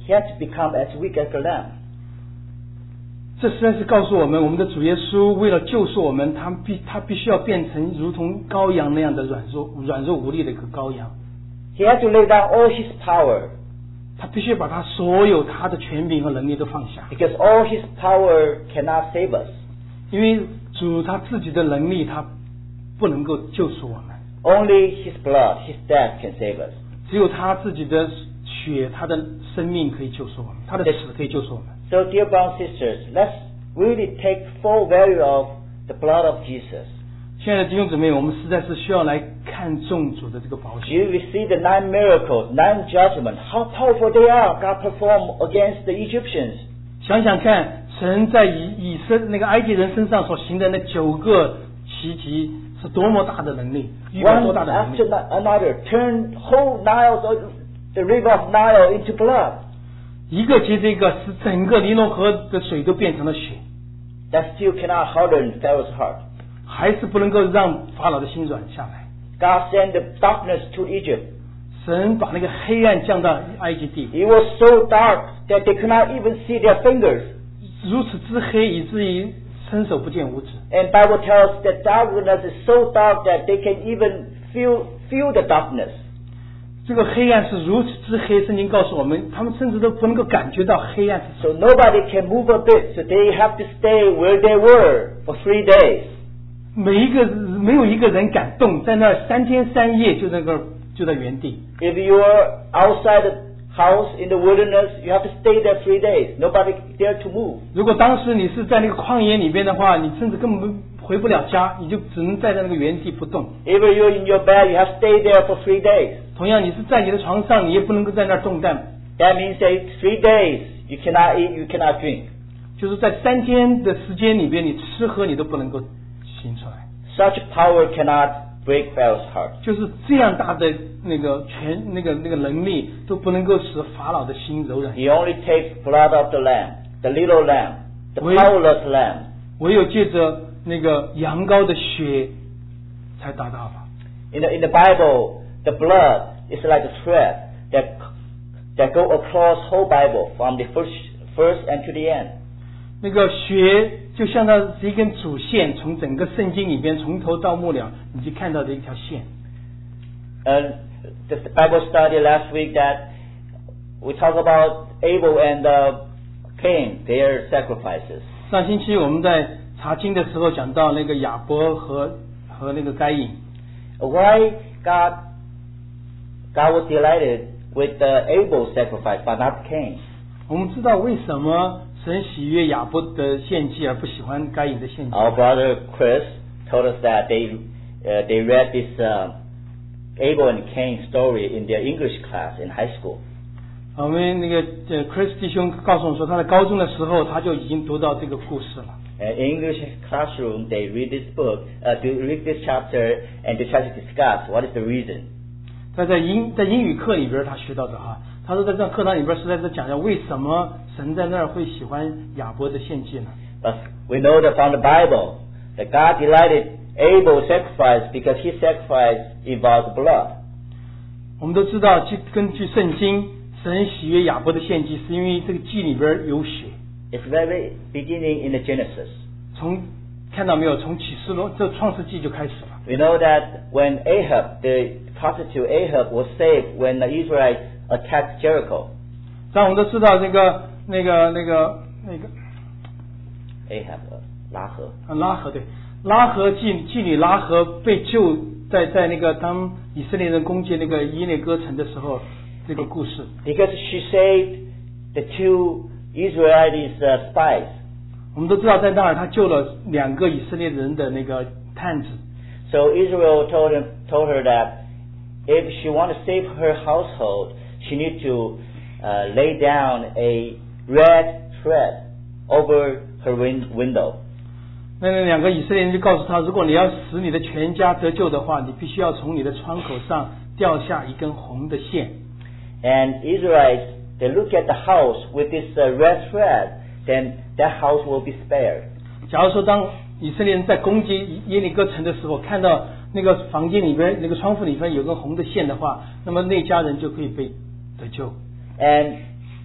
Speaker 1: he had to become as weak as a lamb.
Speaker 2: 这实在是告诉我们，我们的主耶稣为了救赎我们，他必他必须要变成如同羔羊那样的软弱软弱无力的一个羔羊。
Speaker 1: He had to lay down all his power.
Speaker 2: 他必须把他所有他的权柄和能力都放下。
Speaker 1: Because all his power cannot save us.
Speaker 2: 因为主他自己的能力，他不能够救赎我们。
Speaker 1: Only his blood, his death can save us.
Speaker 2: 只有他自己的血，他的生命可以救赎我们，他的死可以救赎我们。
Speaker 1: So, dear brothers and sisters, let's really take full value of the blood of Jesus.
Speaker 2: 亲爱的弟兄姊妹，我们实在是需要来看重主的这个宝血。
Speaker 1: You will see the nine miracles, nine judgments, how powerful they are. God performed against the Egyptians.
Speaker 2: 想想看，神在以以色那个埃及人身上所行的那九个奇迹，是多么大的能力，预表
Speaker 1: One
Speaker 2: 多大的能力。
Speaker 1: after another, turned whole Nile, the river of Nile, into blood.
Speaker 2: 一个接着一个，使整个尼罗河的水都变成了血。
Speaker 1: That still cannot harden Pharaoh's heart.
Speaker 2: 还是不能够让法老的心软下来。
Speaker 1: God sent the darkness to Egypt.
Speaker 2: 神把那个黑暗降到埃及地，
Speaker 1: It was so dark that they could not even see their fingers.
Speaker 2: 如此之黑，以至于伸手不见五指。
Speaker 1: And Bible tells that darkness is so dark that they can even feel feel the darkness.
Speaker 2: 这个黑暗是如此之黑，圣经告诉我们，他们甚至都不能够感觉到黑暗是什
Speaker 1: So
Speaker 2: 么。
Speaker 1: nobody can move a bit. So they have to stay where they were for three days.
Speaker 2: 每一个没有一个人敢动，在那儿三天三夜就那个就在原地。
Speaker 1: If you are outside the house in the wilderness, you have to stay there three days. Nobody dare to move.
Speaker 2: 如果当时你是在那个旷野里边的话，你甚至根本回不了家，你就只能站在那个原地不动。
Speaker 1: If you're in your bed, you have to stay there for three days.
Speaker 2: 同样，你是在你的床上，你也不能够在那儿动弹。
Speaker 1: That means that three days you cannot eat, you cannot drink.
Speaker 2: 就是在三天的时间里边，你吃喝你都不能够行出来。
Speaker 1: Such power cannot break Pharaoh's heart.
Speaker 2: 就是这样大的那个权那个那个能力都不能够使法老的心柔软。
Speaker 1: He only takes blood of the lamb, the little lamb, the
Speaker 2: Wait.
Speaker 1: powerless lamb.
Speaker 2: 唯有借着那个羊羔的血才达到法。
Speaker 1: In the, in the Bible, the blood is like a thread that that go across whole Bible from the first first and to the end.
Speaker 2: 那个血就像它是一根主线，从整个圣经里边从头到末了，你就看到的一条线。
Speaker 1: And the Bible study last week that we talk about Abel and uh, Cain, their sacrifices.
Speaker 2: 上星期我们在查经的时候讲到那个亚伯和和那个该隐。
Speaker 1: Why God God was delighted with the Abel's sacrifice but not Cain?
Speaker 2: 我们知道为什么神喜悦亚伯的献祭，而不喜欢该隐的献祭。
Speaker 1: Our brother Chris told us that they uh, they read this uh, Abel and Cain story in their English class in high school.
Speaker 2: 我们那个呃 Chris 弟兄告诉我说，他在高中的时候他就已经读到这个故事了。
Speaker 1: Uh, in English classroom, they read this book, uh, to read this chapter, and to try to discuss what is the reason.
Speaker 2: 他在英在英语课里边他学到的哈，他说在这课堂里边实在是讲讲为什么神在那儿会喜欢亚伯的献祭呢？
Speaker 1: But we know that from the Bible that God delighted Abel's sacrifice because his sacrifice involved blood.
Speaker 2: 我们都知道，据根据圣经，神喜悦亚伯的献祭，是因为这个祭里边有血。
Speaker 1: It's very beginning in the Genesis.
Speaker 2: 从看到没有？从启示录这创世纪就开始了。
Speaker 1: We know that when Ahab, the prostitute Ahab, was saved when the Israelites attacked Jericho.
Speaker 2: 但我们都知道这个那个那个那个
Speaker 1: Ahab, 拉合。
Speaker 2: 啊拉合对拉合妓妓女拉合被救在在那个当以色列人攻击那个伊内哥城的时候，这个故事。
Speaker 1: Because she saved the two Israelites uh, spies.
Speaker 2: 我们都知道在那儿他救了两个以色列人的那个探子。
Speaker 1: So Israel told him, told her that if she want to save her household, she need to uh, lay down a red thread over her win- window.
Speaker 2: 那两个以色列人就告诉他，如果你要使你的全家得救的话，你必须要从你的窗口上掉下一根红的线。
Speaker 1: And Israelites, they look at the house with this uh, red thread, then that house will be spared.
Speaker 2: 假如说当以色列人在攻击耶利哥城的时候，看到那个房间里边那个窗户里边有根红的线的话，那么那家人就可以被得救。
Speaker 1: And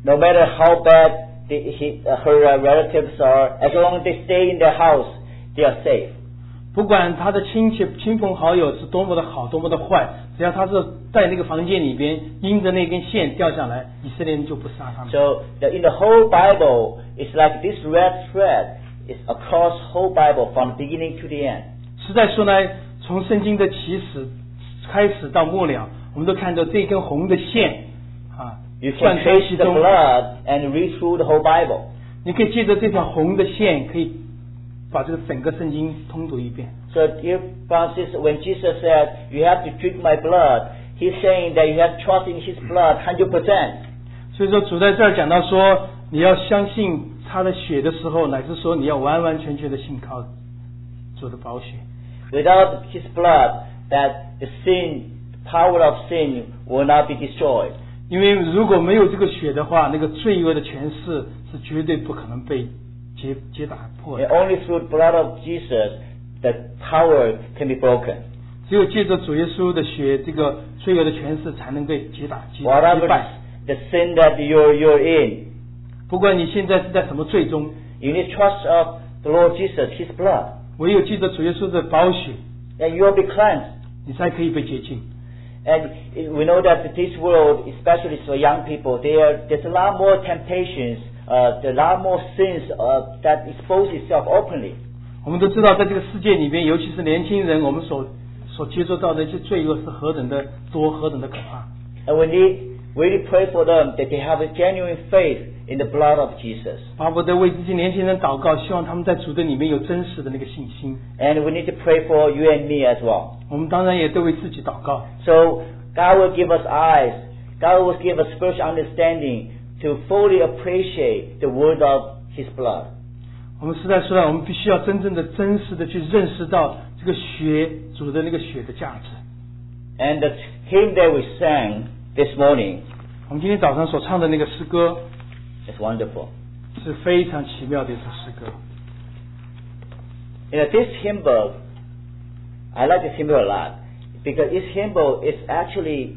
Speaker 1: no matter how bad the, he, uh, her uh, relatives are, as long as they stay in their house, they are safe.
Speaker 2: 不管他的亲戚、亲朋好友是多么的好、多么的坏，只要他是在那个房间里边，因着那根线掉下来，以色列人就不杀他们。
Speaker 1: So the, in the whole Bible, it's like this red thread is across whole Bible from the beginning to the end.
Speaker 2: 实在说呢，从圣经的起始开始到末了，我们都看到这根红的线啊，
Speaker 1: You
Speaker 2: 贯
Speaker 1: can
Speaker 2: 穿
Speaker 1: trace
Speaker 2: 其
Speaker 1: the
Speaker 2: 中。
Speaker 1: blood and read through the whole Bible.
Speaker 2: 你可以借着这条红的线，可以把这个整个圣经通读一遍。
Speaker 1: So dear Francis, when Jesus said, you have to drink my blood, he's saying that you have trust in his blood one hundred percent.
Speaker 2: 所以说主在这儿讲到说，你要相信他的血的时候，乃是说你要完完全全的信靠主的宝血。
Speaker 1: Without his blood, that the sin, power of sin will not be destroyed.
Speaker 2: 因为如果没有这个血的话，那个罪恶的权势是绝对不可能被揭揭打破
Speaker 1: And
Speaker 2: 的。
Speaker 1: only through the blood of Jesus, the power can be broken.
Speaker 2: 只有借着主耶稣的血，这个罪恶的权势才能被击打、击击
Speaker 1: Whatever
Speaker 2: 败。
Speaker 1: the sin that you're, you're in,
Speaker 2: 不管你现在是在什么罪中，
Speaker 1: you need trust of the Lord Jesus, his blood.
Speaker 2: 唯有记着主耶稣的宝血，
Speaker 1: And you will be cleansed.
Speaker 2: 你才可以被洁净。
Speaker 1: And we know that this world, especially for young people, there there's a lot more temptations, uh, a lot more sins uh, that expose itself openly.
Speaker 2: 我们都知道，在这个世界里边，尤其是年轻人，我们所所接触到的一些罪恶是何等的多，何等的可怕。
Speaker 1: And we need really pray for them that they have a genuine faith in the blood of Jesus.
Speaker 2: 巴不得为这些年轻人祷告，希望他们在主的里面有真实的那个信心。
Speaker 1: And we need to pray for you and me as well.
Speaker 2: 我们当然也都为自己祷告。
Speaker 1: So God will give us eyes, God will give us spiritual understanding to fully appreciate the word of his blood.
Speaker 2: 我们实在说来，我们必须要真正的、真实的去认识到这个血主的那个血的价值。
Speaker 1: And the hymn that we sang this morning
Speaker 2: 我们今天早上所唱的那个诗歌
Speaker 1: is wonderful.
Speaker 2: 是非常奇妙的一首诗歌。
Speaker 1: You know, this hymnal, I like this hymnal a lot because this hymnal is actually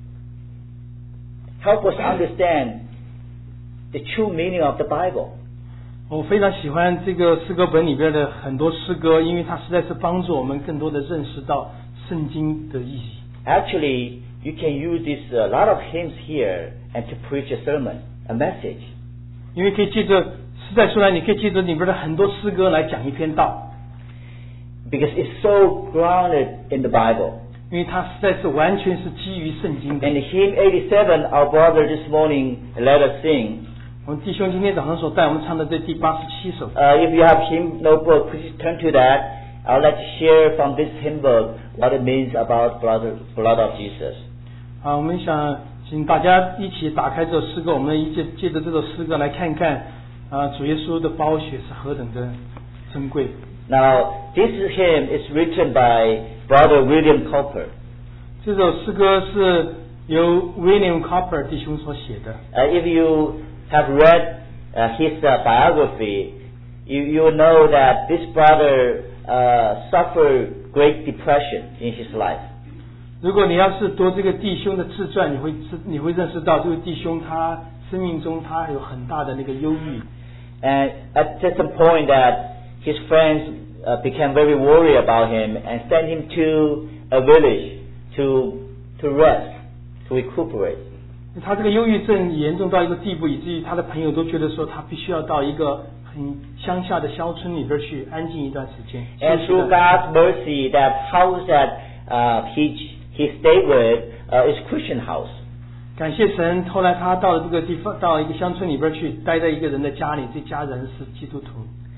Speaker 1: help us understand the true meaning of the Bible.
Speaker 2: 我非常喜欢这个诗歌本里边的很多诗歌，因为它实在是帮助我们更多的认识到圣经的意义。
Speaker 1: Actually, you can use this a lot of hymns here and to preach a sermon, a message.
Speaker 2: 因为可以借着实在说来，你可以借着里边的很多诗歌来讲一篇道，
Speaker 1: Because it's so grounded in the Bible.
Speaker 2: 因为它实在是完全是基于圣经的。
Speaker 1: And hymn eighty-seven, our brother this morning let us sing.
Speaker 2: 我们弟兄今天早上所带我们唱的这第八十七首，
Speaker 1: Uh, if you have hymn notebook, please turn to that. I'd like to share from this hymn book what it means about blood, blood of Jesus.
Speaker 2: 啊，我们想请大家一起打开这首诗歌，我们一借借着这首诗歌来看看啊，主耶稣的宝血是何等的珍贵。
Speaker 1: Now, this hymn is written by Brother William Cowper.
Speaker 2: 这首诗歌是由 William Cowper 弟兄所写的。
Speaker 1: Uh, if you have read uh, his uh, biography, you, you will know that this brother uh, suffered great depression in his life.
Speaker 2: 如果你要是读这个弟兄的自传，你会知你会认识到这位弟兄他生命中他有很大的那个忧郁。
Speaker 1: And at just a point that his friends uh, became very worried about him and sent him to a village to to rest, to recuperate.
Speaker 2: 他这个忧郁症严重到一个地步，以至于他的朋友都觉得说他必须要到一个很乡下的乡村里边去安静一段时间。
Speaker 1: And through God's mercy, that house that uh, he he stayed with uh, is Christian house.
Speaker 2: 感谢神，后来他到了这个地方，到一个乡村里边去，待在一个人的家里，这家人是基督徒。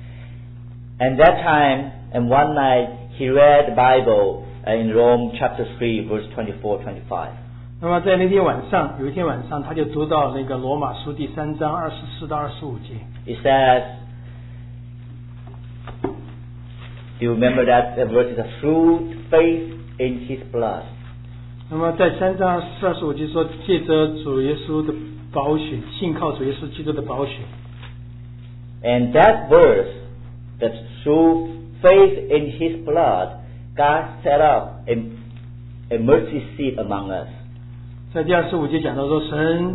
Speaker 1: And that time, and one night, he read the Bible uh, in Rome chapter three, verse twenty-four, twenty-five.
Speaker 2: 那么在那天晚上，有一天晚上，他就读到那个罗马书第三章二十四到二十五节。
Speaker 1: It says, do you remember that the verse is through faith in his blood?
Speaker 2: 那么在三章二十四、二十五节说，借着主耶稣的宝血，信靠主耶稣基督的宝血。
Speaker 1: And that verse, that through faith in his blood, God set up a, a mercy seat among us.
Speaker 2: 在第二十五节讲到说，神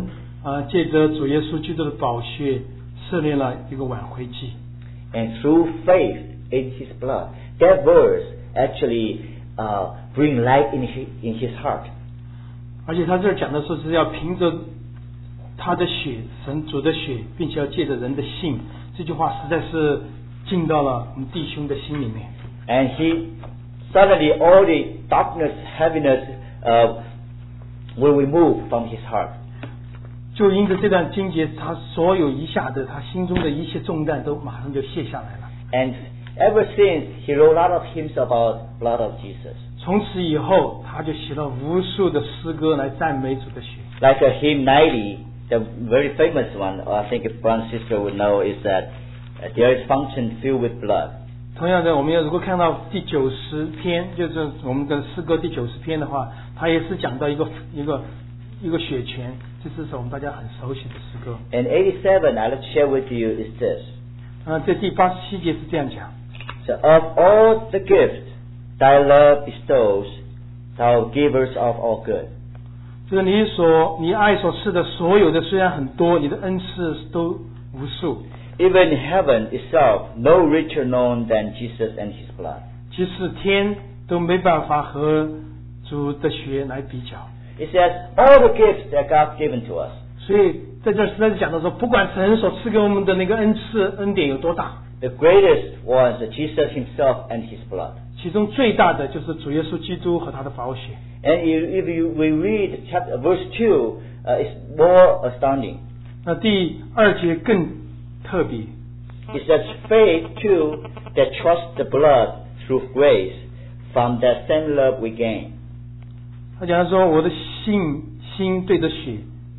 Speaker 2: 啊，借着主耶稣基督的宝血设立了一个挽回祭。
Speaker 1: And through faith in His blood, that verse actually uh, bring light in his, in his heart.
Speaker 2: 而且他这儿讲的说是要凭着他的血，神主的血，并且要借着人的信，这句话实在是进到了我们弟兄的心里面。
Speaker 1: And he suddenly all the darkness, heaviness uh, will remove from his heart.
Speaker 2: 就因着这段经节，他所有遗下的他心中的一切重担都马上就卸下来了。
Speaker 1: And ever since he wrote a lot of hymns about blood of Jesus.
Speaker 2: 从此以后，他就写了无数的诗歌来赞美主的血。
Speaker 1: Like a hymn ninety, the very famous one, I think if one sister would know, is that uh, there is fountain filled with blood.
Speaker 2: 同样的，我们要如果看到第九十篇，就是我们的诗歌第九十篇的话，它也是讲到一个一个一个血泉，这是我们大家很熟悉的诗歌。
Speaker 1: And eighty-seven, I'd like to share with you is this.
Speaker 2: 啊，在第八十七节是这样讲。
Speaker 1: So of all the gifts thy love bestows, thou givers of all good.
Speaker 2: 就是你所你爱所赐的所有的虽然很多，你的恩赐都无数。
Speaker 1: Even heaven itself no richer known than Jesus and his blood.
Speaker 2: 即使天都没办法和主的血来比较。
Speaker 1: It says all the gifts that God's given to us.
Speaker 2: 所以在这实在是讲到说，不管神所赐给我们的那个恩赐恩典有多大，
Speaker 1: The greatest was Jesus himself and his blood.
Speaker 2: 其中最大的就是主耶稣基督和他的宝血。
Speaker 1: And if you, we read chapter, verse two, uh, it's more astounding.
Speaker 2: 那第二节更特别。
Speaker 1: It says faith too that trusts the blood through grace from that same love we gain.
Speaker 2: 他讲说，我的信心对着血，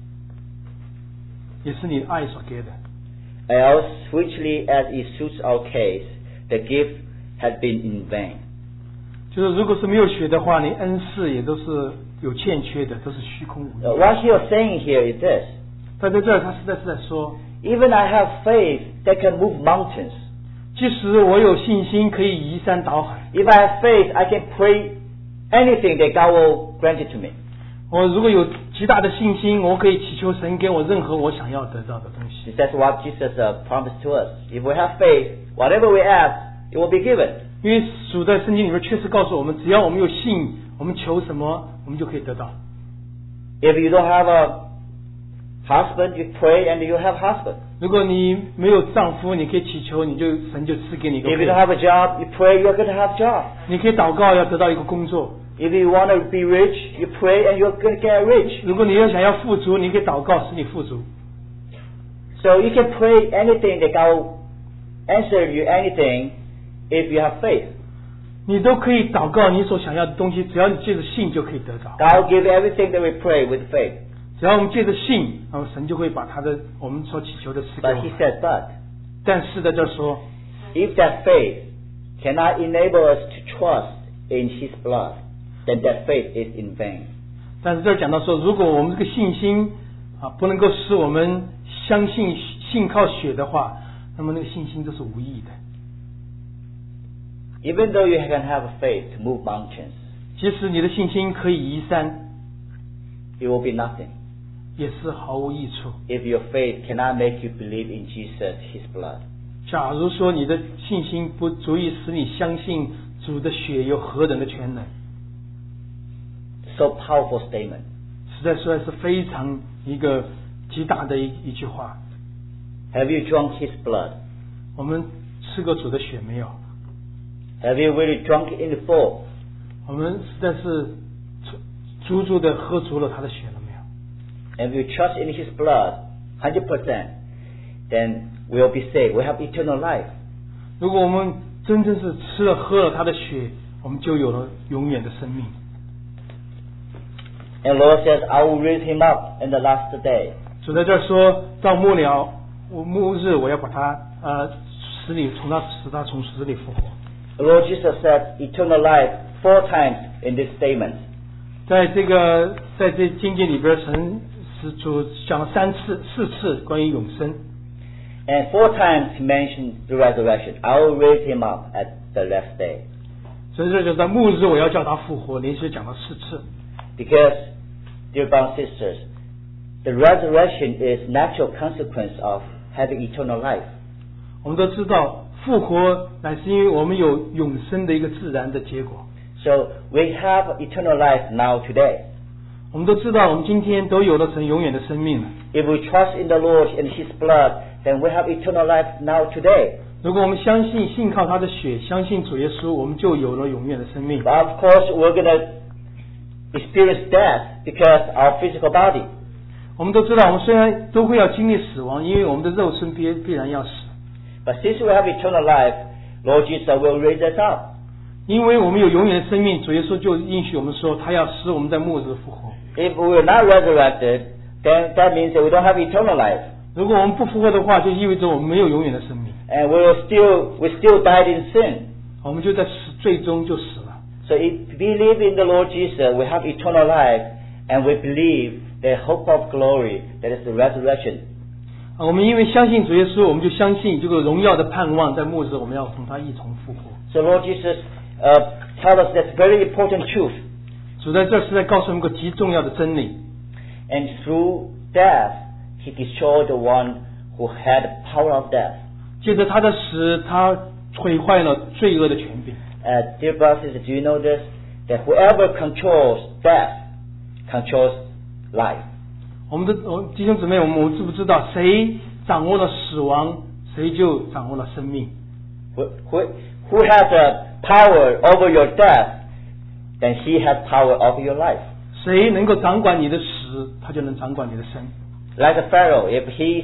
Speaker 2: 也是你的爱所给的。
Speaker 1: Else, richly as it suits our case, the gift had been in vain.
Speaker 2: 就是如果是没有血的话，你恩赐也都是有欠缺的，都是虚空无益。
Speaker 1: Uh, what he was saying here is this.
Speaker 2: 但在这儿，他实在是在说，
Speaker 1: Even I have faith that can move mountains.
Speaker 2: 即使我有信心可以移山倒海，
Speaker 1: If I have faith, I can pray anything that God will grant it to me.
Speaker 2: 我如果有极大的信心，我可以祈求神给我任何我想要得到的东西。
Speaker 1: That's what Jesus uh, promised to us. If we have faith, whatever we ask, it will be given.
Speaker 2: 因为主在圣经里面确实告诉我们，只要我们有信，我们求什么，我们就可以得到。
Speaker 1: If you don't have a husband, you pray and you have husband.
Speaker 2: 如果你没有丈夫，你可以祈求，你就神就赐给你一个
Speaker 1: If
Speaker 2: 配
Speaker 1: you don't
Speaker 2: 偶。
Speaker 1: have a job, you pray you're going to have a job.
Speaker 2: 你可以祷告，要得到一个工作。
Speaker 1: If you want to be rich, you pray and you're going to get rich.
Speaker 2: 如果你要想要富足，你可以祷告使你富足。
Speaker 1: So you can pray anything that God will answer you anything if you have faith.
Speaker 2: 你都可以祷告你所想要的东西，只要你借着信就可以得到。
Speaker 1: God will give everything that we pray with faith.
Speaker 2: 只要我们借着信，然后神就会把他的我们所祈求的赐给我
Speaker 1: But he
Speaker 2: 们。
Speaker 1: said, but
Speaker 2: 但是在这说，
Speaker 1: if that faith cannot enable us to trust in his blood, then that faith is in vain.
Speaker 2: 但是这儿讲到说，如果我们这个信心啊不能够使我们相信信靠血的话，那么那个信心都是无益的。
Speaker 1: Even though you can have a faith to move mountains,
Speaker 2: 即使你的信心可以移山，
Speaker 1: it will be nothing.
Speaker 2: 也是毫无益处。
Speaker 1: If your faith cannot make you believe in Jesus, his blood.
Speaker 2: 假如说你的信心不足以使你相信主的血有何等的全能，
Speaker 1: So powerful statement.
Speaker 2: 实在说来是非常一个极大的一一句话。
Speaker 1: Have you drunk his blood?
Speaker 2: 我们吃过主的血没有？
Speaker 1: Have you really drunk it in the full?
Speaker 2: 我们实在是足足的喝足了他的血了没有？
Speaker 1: And if you trust in his blood, one hundred percent, then we'll be saved. We have eternal life.
Speaker 2: 如果我们真正是吃了喝了他的血，我们就有了永远的生命。
Speaker 1: And Lord says, I will raise him up in the last day.
Speaker 2: 主在这儿说到末了，我末日我要把他呃使你从他使他从死里复活。
Speaker 1: The Lord Jesus said eternal life four times in this statement.
Speaker 2: 在这个在这经节里边，神是主讲了三次四次关于永生。
Speaker 1: And four times he mentioned the resurrection. I will raise him up at the last day.
Speaker 2: 所以这就在末日我要叫他复活，连续讲了四次。
Speaker 1: Because, dear brothers and sisters, the resurrection is natural consequence of having eternal life.
Speaker 2: 我们都知道复活乃是因为我们有永生的一个自然的结果。
Speaker 1: So we have eternal life now today.
Speaker 2: 我们都知道我们今天都有了神永远的生命了。
Speaker 1: If we trust in the Lord and His blood, then we have eternal life now today.
Speaker 2: 如果我们相信信靠他的血，相信主耶稣，我们就有了永远的生命。
Speaker 1: But of course, we're going to experience death because our physical body.
Speaker 2: 我们都知道，我们虽然都会要经历死亡，因为我们的肉身必必然要死。
Speaker 1: But since we have eternal life, Lord Jesus will raise us up.
Speaker 2: 因为我们有永远的生命，主耶稣就应许我们说，他要使我们在末日复活。
Speaker 1: If we are not resurrected, then that means that we don't have eternal life.
Speaker 2: 如果我们不复活的话，就意味着我们没有永远的生命。
Speaker 1: And we will still, we still died in sin.
Speaker 2: 我们就在死，最终就死了。
Speaker 1: So if we believe in the Lord Jesus, we have eternal life, and we believe the hope of glory, that is the resurrection.
Speaker 2: 我们因为相信主耶稣，我们就相信这个荣耀的盼望，在末日我们要同他一同复活。
Speaker 1: So Lord Jesus uh, tell us that's very important truth.
Speaker 2: 主在这是在告诉我们一个极重要的真理。
Speaker 1: And through death, He destroyed the one who had the power of death.
Speaker 2: 借着他的死，他毁坏了罪恶的权柄。
Speaker 1: Uh, dear brothers, do you know this? That whoever controls death controls life.
Speaker 2: 我们的我弟兄姊妹，我们我们知不知道，谁掌握了死亡，谁就掌握了生命。
Speaker 1: Who, who, who has the power over your death, then he has power over your life.
Speaker 2: 谁能够掌管你的死，他就能掌管你的生。
Speaker 1: Like a Pharaoh, if he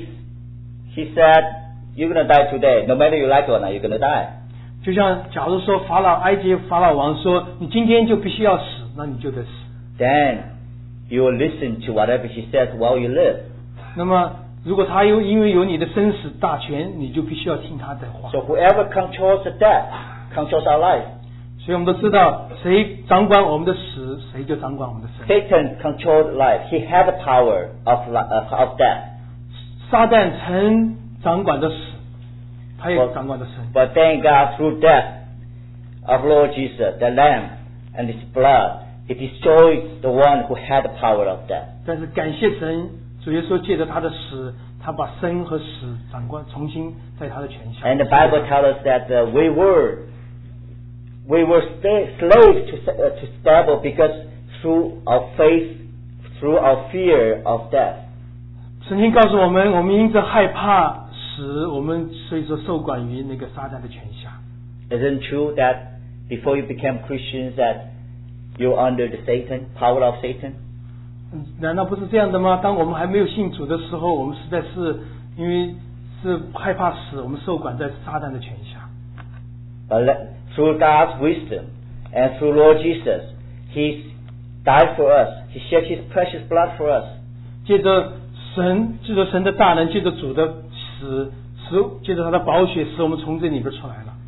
Speaker 1: he said, "You're going to die today, no matter you like it or not, you're going to die."
Speaker 2: 就像假如说法老埃及法老王说，你今天就必须要死，那你就得死。
Speaker 1: Then you will listen to whatever he says while you live.
Speaker 2: 那么如果他有因为有你的生死大权，你就必须要听他的话。
Speaker 1: So whoever controls the death controls our life.
Speaker 2: 所以我们都知道，谁掌管我们的死，谁就掌管我们的生。
Speaker 1: Satan controlled life. He had the power of of, of death.
Speaker 2: 撒旦曾掌管着死，他也掌管着生。
Speaker 1: But thank God, through death of Lord Jesus, the Lamb and His blood, He destroyed the one who had the power of death.
Speaker 2: 但是感谢神，主耶稣借着他的死，他把生和死掌管，重新在他的权下。
Speaker 1: And the Bible tells us that uh, we were we were st- slaves to uh, to devil because through our faith, through our fear of death.
Speaker 2: 圣经告诉我们，我们因着害怕死，我们所以说受管于那个撒旦的权下。
Speaker 1: Isn't it true that before you became Christians that you're under the Satan power of Satan?
Speaker 2: 难道不是这样的吗？当我们还没有信主的时候，我们实在是因为是害怕死，我们受管在撒旦的权下。
Speaker 1: But let, through God's wisdom and through Lord Jesus, He died for us. He shed His precious blood for us.
Speaker 2: 借着神，借着神的大能，借着主的死，使借着他的宝血，使我们从这里边出来了。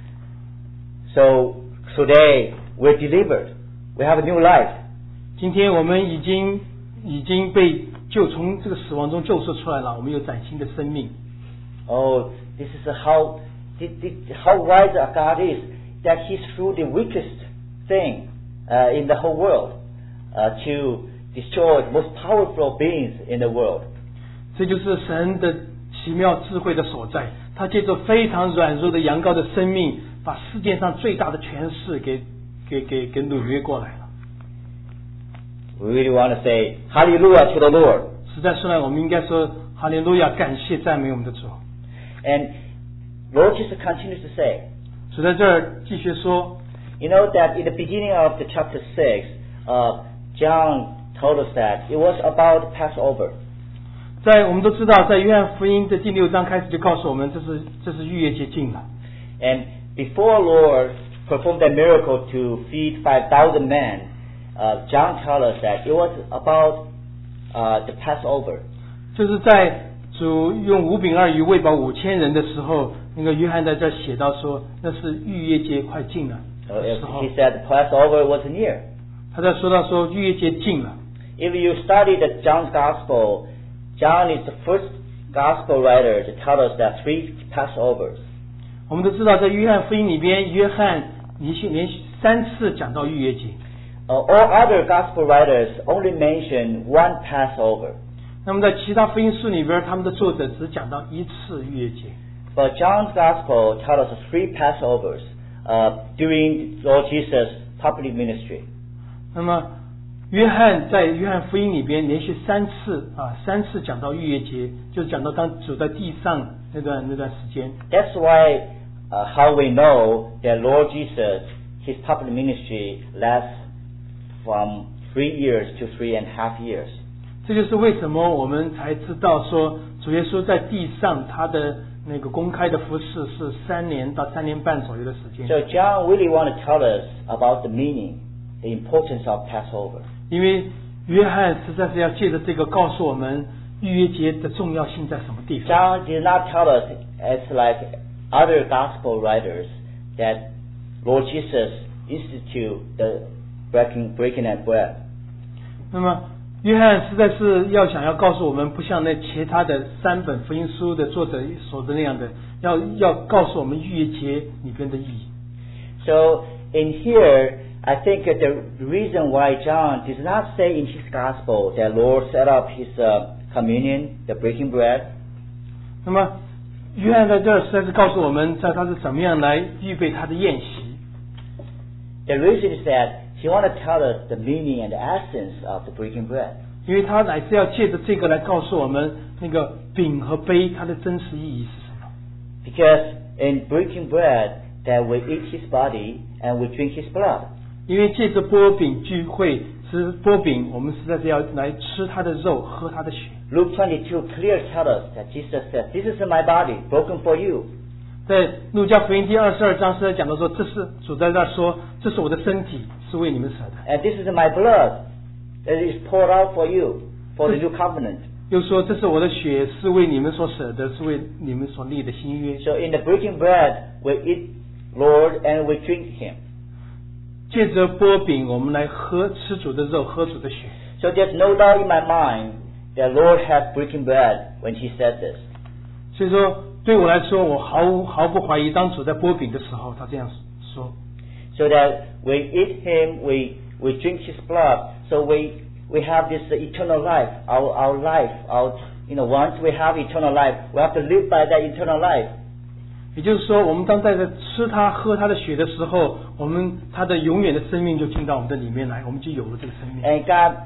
Speaker 1: So today we're delivered. We have a new life.
Speaker 2: 今天我们已经已经被救，从这个死亡中救赎出来了，我们有崭新的生命。
Speaker 1: Oh, this is how this, this, how wise God is, that He's through the weakest thing uh, in the whole world uh, to destroy the most powerful beings in the world.
Speaker 2: 这就是神的奇妙智慧的所在。他借着非常软弱的羊羔的生命，把世界上最大的权势给给给给掳掠过来了。
Speaker 1: We really want to say Hallelujah to the Lord.
Speaker 2: 实在说来，我们应该说哈利路亚，感谢赞美我们的主。
Speaker 1: And Lord Jesus continues to say,
Speaker 2: 主在这儿继续说，
Speaker 1: you know that in the beginning of the chapter six, uh, John told us that it was about Passover.
Speaker 2: 在我们都知道，在约翰福音的第六章开始就告诉我们，这是这是逾越节近了。
Speaker 1: And before Lord performed that miracle to feed five thousand men, uh, John tells us that it was about uh, the Passover.
Speaker 2: 就是在主用五饼二鱼喂饱五千人的时候，那个约翰在这写到说，那是逾越节快近了
Speaker 1: So
Speaker 2: 的时候。
Speaker 1: he said the Passover was near.
Speaker 2: 他在说到说逾越节近了。
Speaker 1: If you study the John's Gospel, John is the first Gospel writer to tell us that three Passovers.
Speaker 2: 我们都知道，在约翰福音里边，约翰连续连续三次讲到逾越节。
Speaker 1: Uh, all other Gospel writers only mention one Passover.
Speaker 2: 那么在其他福音书里边，他们的作者只讲到一次逾越节。
Speaker 1: But John's Gospel tells us three Passovers uh, during Lord Jesus' public ministry.
Speaker 2: 那么约翰在约翰福音里边连续三次啊，三次讲到逾越节，就是讲到当主在地上那段那段时间。
Speaker 1: That's why uh, how we know that Lord Jesus, his public ministry lasts from three years to three and a half years.
Speaker 2: 这就是为什么我们才知道说主耶稣在地上他的那个公开的服事是三年到三年半左右的时间。
Speaker 1: So John really want to tell us about the meaning, the importance of Passover.
Speaker 2: 因为约翰实在是要借着这个告诉我们逾越节的重要性在什么地方。
Speaker 1: John did not tell us as like other gospel writers that Lord Jesus instituted the breaking breaking of bread.
Speaker 2: 那么约翰实在是要想要告诉我们，不像那其他的三本福音书的作者说的那样的，要要告诉我们逾越节里边的意义。
Speaker 1: So in here, I think that the reason why John does not say in his gospel that Lord set up his uh, communion, the breaking bread.
Speaker 2: 那么约翰在这儿实在是告诉我们，在他是怎么样来预备他的宴席。
Speaker 1: The reason is that he wants to tell us the meaning and the essence of the breaking bread.
Speaker 2: 因为他乃是要借着这个来告诉我们，那个饼和杯它的真实意义是什么。
Speaker 1: Because in breaking bread, that we eat his body and we drink his blood.
Speaker 2: 因为借着波饼聚会吃波饼，我们实在是要来吃他的肉，喝他的血。
Speaker 1: Luke twenty-two clearly tells us that Jesus said, "This is my body broken for you."
Speaker 2: 在路加福音第二十二章是在讲到说，这是主在那说，这是我的身体，是为你们舍的。
Speaker 1: And this is my blood that is poured out for you for the new covenant.
Speaker 2: 又说这是我的血，是为你们所舍的，是为你们所立的新约。
Speaker 1: So in the breaking bread, we eat Lord and we drink him.
Speaker 2: 借着波饼，我们来喝吃主的肉，喝主的血。
Speaker 1: So there's no doubt in my mind that Lord has breaking bread when he said this.
Speaker 2: 所以说，对我来说，我毫无毫不怀疑，当主在波饼的时候，他这样说。
Speaker 1: So that we eat him, we we drink his blood. So we we have this eternal life. Our our life, our you know, once we have eternal life, we have to live by that eternal life.
Speaker 2: 也就是说，我们当在这吃他喝他的血的时候，我们他的永远的生命就进到我们的里面来，我们就有了这个生命。
Speaker 1: And God,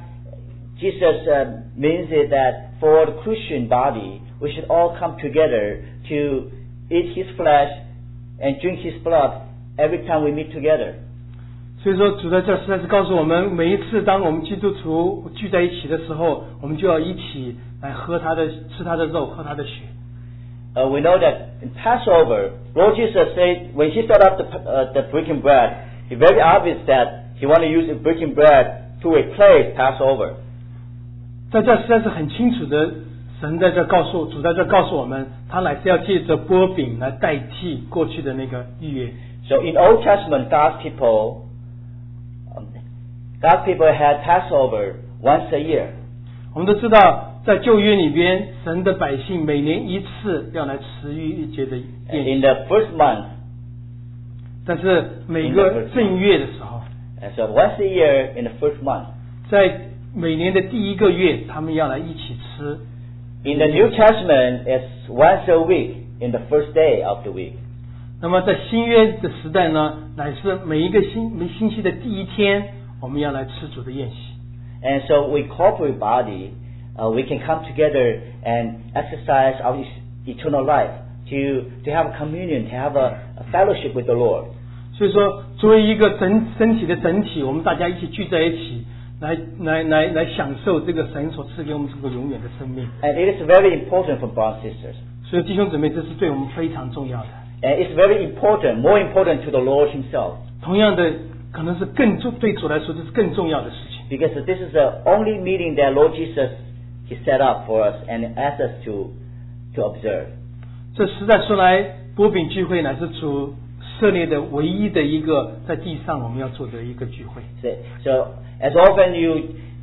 Speaker 1: Jesus uh, means it that for the Christian body, we should all come together to eat his flesh and drink his blood every time we meet together.
Speaker 2: 所以说，主在这实在是告诉我们，每一次当我们基督徒聚在一起的时候，我们就要一起来喝他的、吃他的肉、喝他的血。
Speaker 1: Uh, we know that in Passover, Lord Jesus said when he set up the, uh, the breaking bread, it's very obvious that he wanted to use the breaking bread to replace Passover.
Speaker 2: 在这实在是很清楚的，神在这告诉主在这告诉我们，他乃是要借着波饼来代替过去的那个逾越。
Speaker 1: So in Old Testament, God's people, um, God's people had Passover once a year.
Speaker 2: 我们都知道，在旧约里边，神的百姓每年一次要来吃逾越节的宴
Speaker 1: In
Speaker 2: 席，
Speaker 1: the first month,
Speaker 2: 但是每个正月的时候，
Speaker 1: and so once a year in the first month.
Speaker 2: 在每年的第一个月，他们要来一起吃。
Speaker 1: In the New Testament, it's once a week in the first day of the week.
Speaker 2: 那么在新约的时代呢，乃是每一个星每星期的第一天，我们要来吃主的宴席。
Speaker 1: And so we corporate body, uh, we can come together and exercise our eternal life to to have a communion, to have a, a fellowship with the Lord.
Speaker 2: 所以说，作为一个整身体的整体，我们大家一起聚在一起，来来来来享受这个神所赐给我们这个永远的生命。
Speaker 1: And it is very important for brothers and sisters.
Speaker 2: 所以弟兄姊妹，这是对我们非常重要的。
Speaker 1: And it's very important, more important to the Lord Himself.
Speaker 2: 同样的，可能是更重对主来说，这是更重要的事情。
Speaker 1: Because this is the only meeting that Lord Jesus He set up for us and asked us to to observe.
Speaker 2: 这实在说来，波饼聚会乃是主设立的唯一的一个在地上我们要做的一个聚会。
Speaker 1: So, so as often you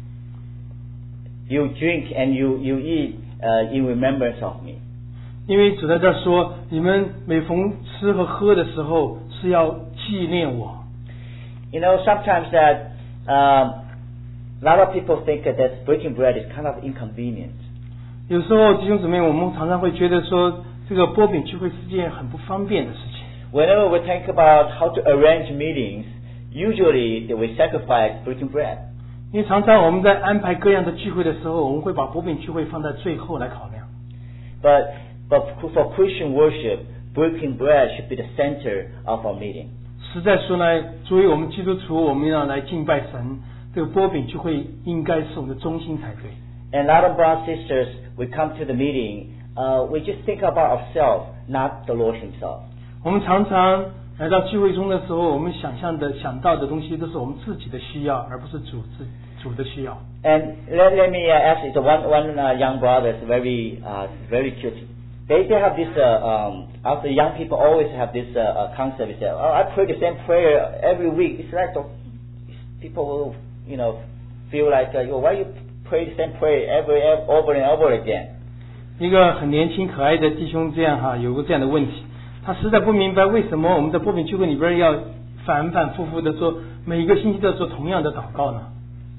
Speaker 1: you drink and you you eat uh, in remembrance of me.
Speaker 2: 因为主在这说，你们每逢吃和喝的时候是要纪念我。
Speaker 1: You know, sometimes that um, a lot of people think that breaking bread is kind of inconvenient.
Speaker 2: 有时候弟兄姊妹，我们常常会觉得说，这个波饼聚会是件很不方便的事情。
Speaker 1: Whenever we think about how to arrange meetings, usually we sacrifice breaking bread.
Speaker 2: 因为常常我们在安排各样的聚会的时候，我们会把波饼聚会放在最后来考量。
Speaker 1: But, but for Christian worship, breaking bread should be the center of our meeting.
Speaker 2: 实在说呢，作为我们基督徒，我们要来敬拜神，这个波饼聚会应该是我们的中心才对。
Speaker 1: And a lot of brothers and sisters, we come to the meeting, uh, we just think about ourselves, not the Lord Himself.
Speaker 2: 我们常常来到聚会中的时候，我们想象的、想到的东西都是我们自己的需要，而不是主自主的需要。
Speaker 1: And let, let me uh, ask you, so one, one uh, young brother is very, uh, very cute. They, they have this, uh, um, after young people always have this uh, uh, concept, they say, oh, I pray the same prayer every week. It's like the, people will, you know, feel like, uh, why you pray the same prayer every, every, over and over again?
Speaker 2: 一个很年轻可爱的弟兄这样哈，有个这样的问题，他实在不明白为什么我们在波饼聚会里边要反反复复的说每一个星期都要做同样的祷告呢？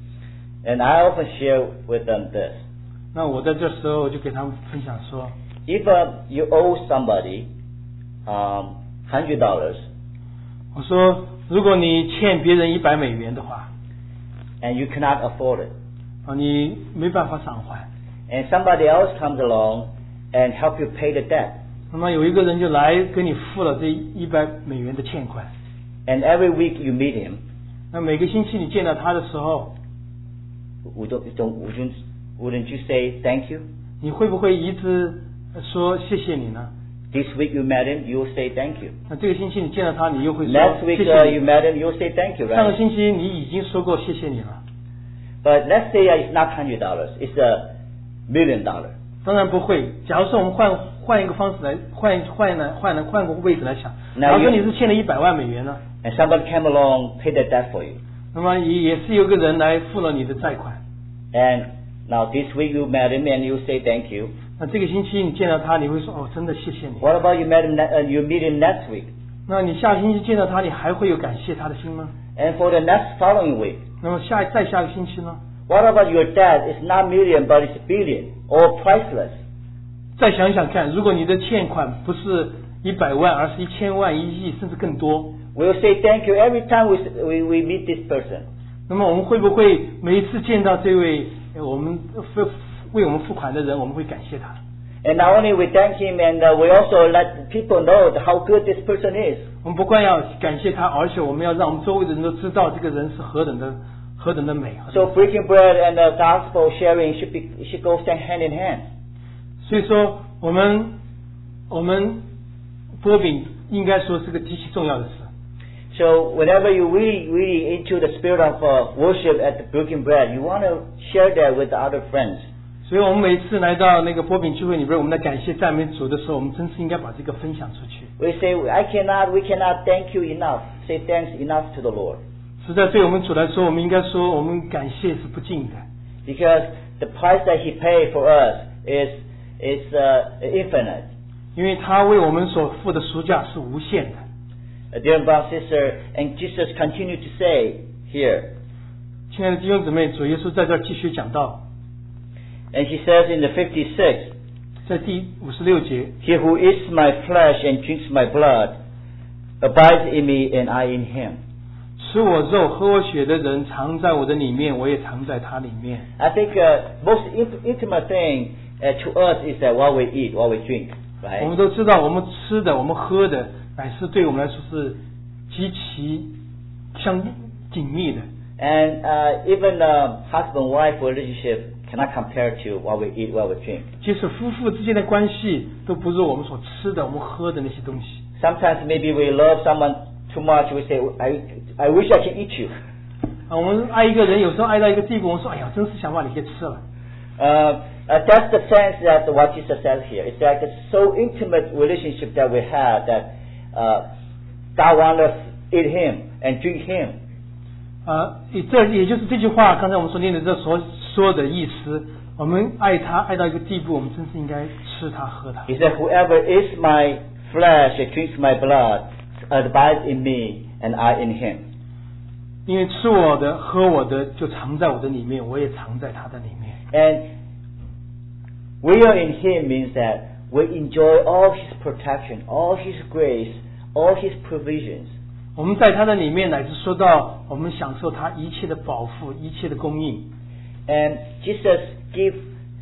Speaker 1: And I often share with them this.
Speaker 2: 那我在这时候就给他们分享说
Speaker 1: If uh, you owe somebody um, one hundred dollars,
Speaker 2: 我说如果你欠别人一百美元的话
Speaker 1: and you cannot afford it,
Speaker 2: 啊，你没办法偿还，
Speaker 1: and somebody else comes along and help you pay the debt,
Speaker 2: 那么有一个人就来给你付了这一百美元的欠款，
Speaker 1: and every week you meet him,
Speaker 2: 那每个星期你见到他的时候，
Speaker 1: would, don't, wouldn't, wouldn't you say thank you?
Speaker 2: 你会不会一直说谢谢你呢？
Speaker 1: This week you met him, you will say thank you.
Speaker 2: 那这个星期你见到他，你又会说
Speaker 1: Next week
Speaker 2: 谢谢
Speaker 1: uh,
Speaker 2: 你
Speaker 1: you。met him, you will say thank you,
Speaker 2: 上个
Speaker 1: right?
Speaker 2: 星期你已经说过谢谢你了。
Speaker 1: But let's say uh, it's not one hundred dollars, it's a million dollars.
Speaker 2: 当然不会。假如说我们换换一个方式来换换呢换呢换个位置来想，假如说你是欠了一百万美元呢，
Speaker 1: And somebody came along, paid the debt for you.
Speaker 2: 那么也也是有个人来付了你的债款。
Speaker 1: And now this week you met him and you say thank you.
Speaker 2: 那这个星期你见到他，你会说哦，真的谢谢你。
Speaker 1: What about you met him, ne- uh, you meet him next week?
Speaker 2: 那你下个星期见到他，你还会有感谢他的心吗？
Speaker 1: And for the next following week?
Speaker 2: 那么下再下个星期呢？
Speaker 1: What about your debt? It's not million, but it's billion or priceless.
Speaker 2: 再想想看，如果你的欠款不是一百万，而是一千万、一亿，甚至更多，
Speaker 1: We'll say thank you every time we, we, we meet this person.
Speaker 2: 那么我们会不会每一次见到这位呃我们付为我们付款的人，我们会感谢他？
Speaker 1: And not only we thank him, and uh, we also let people know how good this person is.
Speaker 2: 我们不光要感谢他，而且我们要让我们周围的人都知道这个人是何等的何等的美。
Speaker 1: So breaking bread and the gospel sharing should be should go hand in hand.
Speaker 2: 所以说，我们我们波饼应该说是个极其重要的事。
Speaker 1: So whenever you really, really into the spirit of uh, worship at the breaking bread, you want to share that with the other friends.
Speaker 2: 所以我们每次来到那个波饼聚会里边，我们来感谢赞美主的时候，我们真是应该把这个分享出去。
Speaker 1: We say, I cannot, we cannot thank you enough. Say thanks enough to the Lord.
Speaker 2: 实在对我们主来说，我们应该说，我们感谢是不尽的。
Speaker 1: Because the price that He paid for us is is uh, infinite.
Speaker 2: 因为他为我们所付的赎价是无限的。
Speaker 1: Uh, dear brother, sister, and Jesus continued to say here,
Speaker 2: 亲爱的弟兄姊妹，主耶稣在这儿继续讲到，
Speaker 1: and He says in the fifty-six,
Speaker 2: 在第五十六节，
Speaker 1: He who eats my flesh and drinks my blood abides in me and I in him.
Speaker 2: 吃我肉喝我血的人藏在我的里面，我也藏在他里面。
Speaker 1: I think uh, most int- intimate thing uh, to us is that what we eat, what we drink,
Speaker 2: 我们
Speaker 1: right?
Speaker 2: 都知道，我们吃的，我们喝的，乃是对我们来说是极其相紧密的。
Speaker 1: And uh, even uh, husband-wife relationship cannot compare to what we eat, what we drink.
Speaker 2: 即使夫妇之间的关系都不如我们所吃的、我们喝的那些东西。
Speaker 1: Sometimes maybe we love someone too much. We say, I, I wish I can eat you.
Speaker 2: 啊，我们爱一个人，有时候爱到一个地步，我们说，哎呀，真是想把你给吃了。
Speaker 1: Uh, uh, that's the sense that what Jesus says here. It's like a so intimate relationship that we have that uh, God wants us to eat Him and drink Him.
Speaker 2: 啊，这也就是这句话，刚才我们所念的这所说的意思。我们爱他爱到一个地步，我们真是应该吃他喝他。
Speaker 1: He said, whoever eats my flesh and drinks my blood abides in me and I in him.
Speaker 2: 因为吃我的喝我的就藏在我的里面，我也藏在他的里面。
Speaker 1: And We are in Him means that we enjoy all His protection, all His grace, all His provisions.
Speaker 2: 我们在他的里面乃至说到我们享受他一切的保护，一切的供应。
Speaker 1: And Jesus gives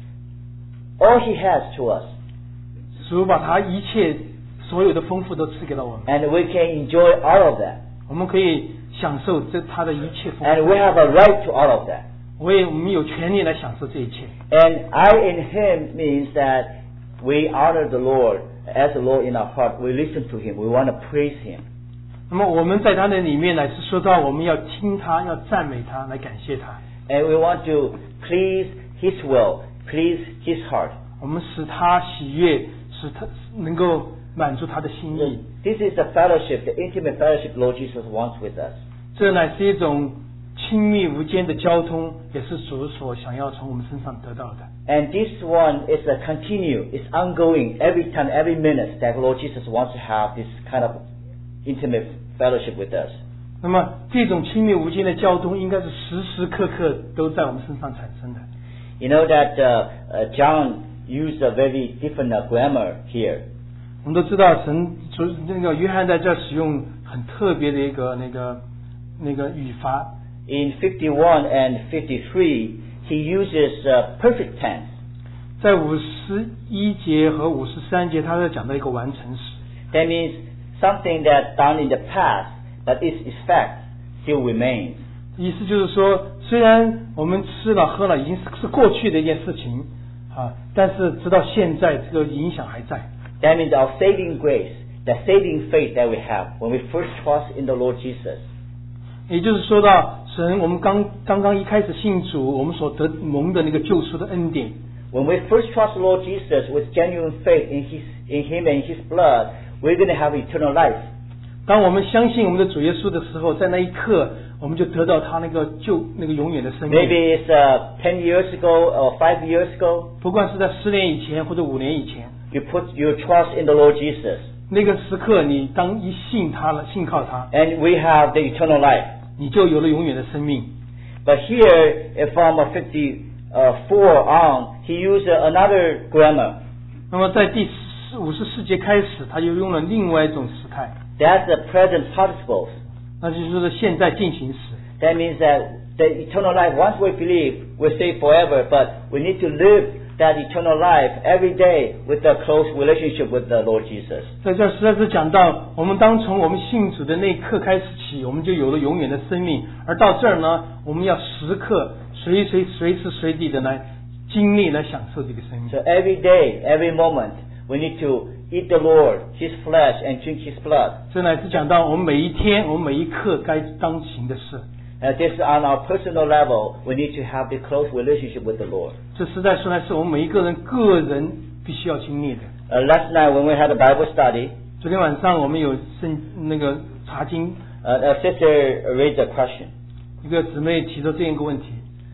Speaker 1: all He has to us.
Speaker 2: 主把他一切所有的丰富都赐给了我们，
Speaker 1: And we can enjoy all of that.
Speaker 2: 我们可以享受这他的一切丰
Speaker 1: And
Speaker 2: 富。
Speaker 1: we have a right to all of that.
Speaker 2: 我也我们有权利来享受这一切。
Speaker 1: And I in Him means that we honor the Lord as the Lord in our heart. We listen to Him. We want to praise Him.
Speaker 2: 那么我们在他的里面乃是说到我们要听他，要赞美他，来感谢他。
Speaker 1: And we want to please His will, please His heart.
Speaker 2: 我们使他喜悦，使他能够满足他的心意。
Speaker 1: This is the fellowship, the intimate fellowship Lord Jesus wants with us.
Speaker 2: 这乃是一种亲密无间的交通，也是主所想要从我们身上得到的。
Speaker 1: And this one is a continue, it's ongoing every time, every minute that Lord Jesus wants to have this kind of intimate fellowship with us.
Speaker 2: 那么这种亲密无间的交通，应该是时时刻刻都在我们身上产生的。
Speaker 1: You know that uh, uh, John used a very different uh, grammar here.
Speaker 2: 我们都知道神，主那个约翰在这使用很特别的一个那个那个语法。
Speaker 1: In fifty-one and fifty-three, he uses uh, perfect tense.
Speaker 2: 在五十一节和五十三节，他在讲到一个完成时。
Speaker 1: That means something that's done in the past, but its effect still remains.
Speaker 2: 意思就是说，虽然我们吃了喝了，已经是是过去的一件事情啊，但是直到现在，这个影响还在。
Speaker 1: That means our saving grace, the saving faith that we have when we first trust in the Lord Jesus.
Speaker 2: 也就是说到神，我们刚刚刚一开始信主，我们所得蒙的那个救赎的恩典。
Speaker 1: When we first trust the Lord Jesus with genuine faith in His, in Him and His blood, we're going to have eternal life.
Speaker 2: 当我们相信我们的主耶稣的时候，在那一刻，我们就得到他那个救那个永远的生命。
Speaker 1: Maybe it's uh, ten years ago or five years ago.
Speaker 2: 不管是在十年以前或者五年以前，
Speaker 1: You put your trust in the Lord Jesus.
Speaker 2: 那个时刻，你当一信他了，信靠他，
Speaker 1: And we have the eternal life.
Speaker 2: 你就有了永远的生命。
Speaker 1: But here, from fifty-four on, he used another grammar.
Speaker 2: 那么在第五十四节开始，他又用了另外一种时态，
Speaker 1: That's the present participles.
Speaker 2: 那就是说现在进行时。
Speaker 1: That means that the eternal life, once we believe, we're saved forever. But we need to live that eternal life every day with a close relationship with the Lord Jesus.
Speaker 2: 在这实在是讲到，我们当从我们信主的那一刻开始起，我们就有了永远的生命。而到这儿呢，我们要时刻随随随时随地的来经历、来享受这个生命。
Speaker 1: So every day, every moment, we need to eat the Lord, His flesh, and drink His blood.
Speaker 2: 这乃是讲到我们每一天、我们每一刻该当行的事。
Speaker 1: Uh, this is on our personal level. We need to have the close relationship with the Lord.
Speaker 2: 这实在说来是我们每一个人个人必须要经历的。
Speaker 1: Uh, last night when we had a Bible study,
Speaker 2: 昨天晚上我们有圣那个查经，
Speaker 1: uh, a sister raised a question.
Speaker 2: 一个姊妹提出这样一个问题，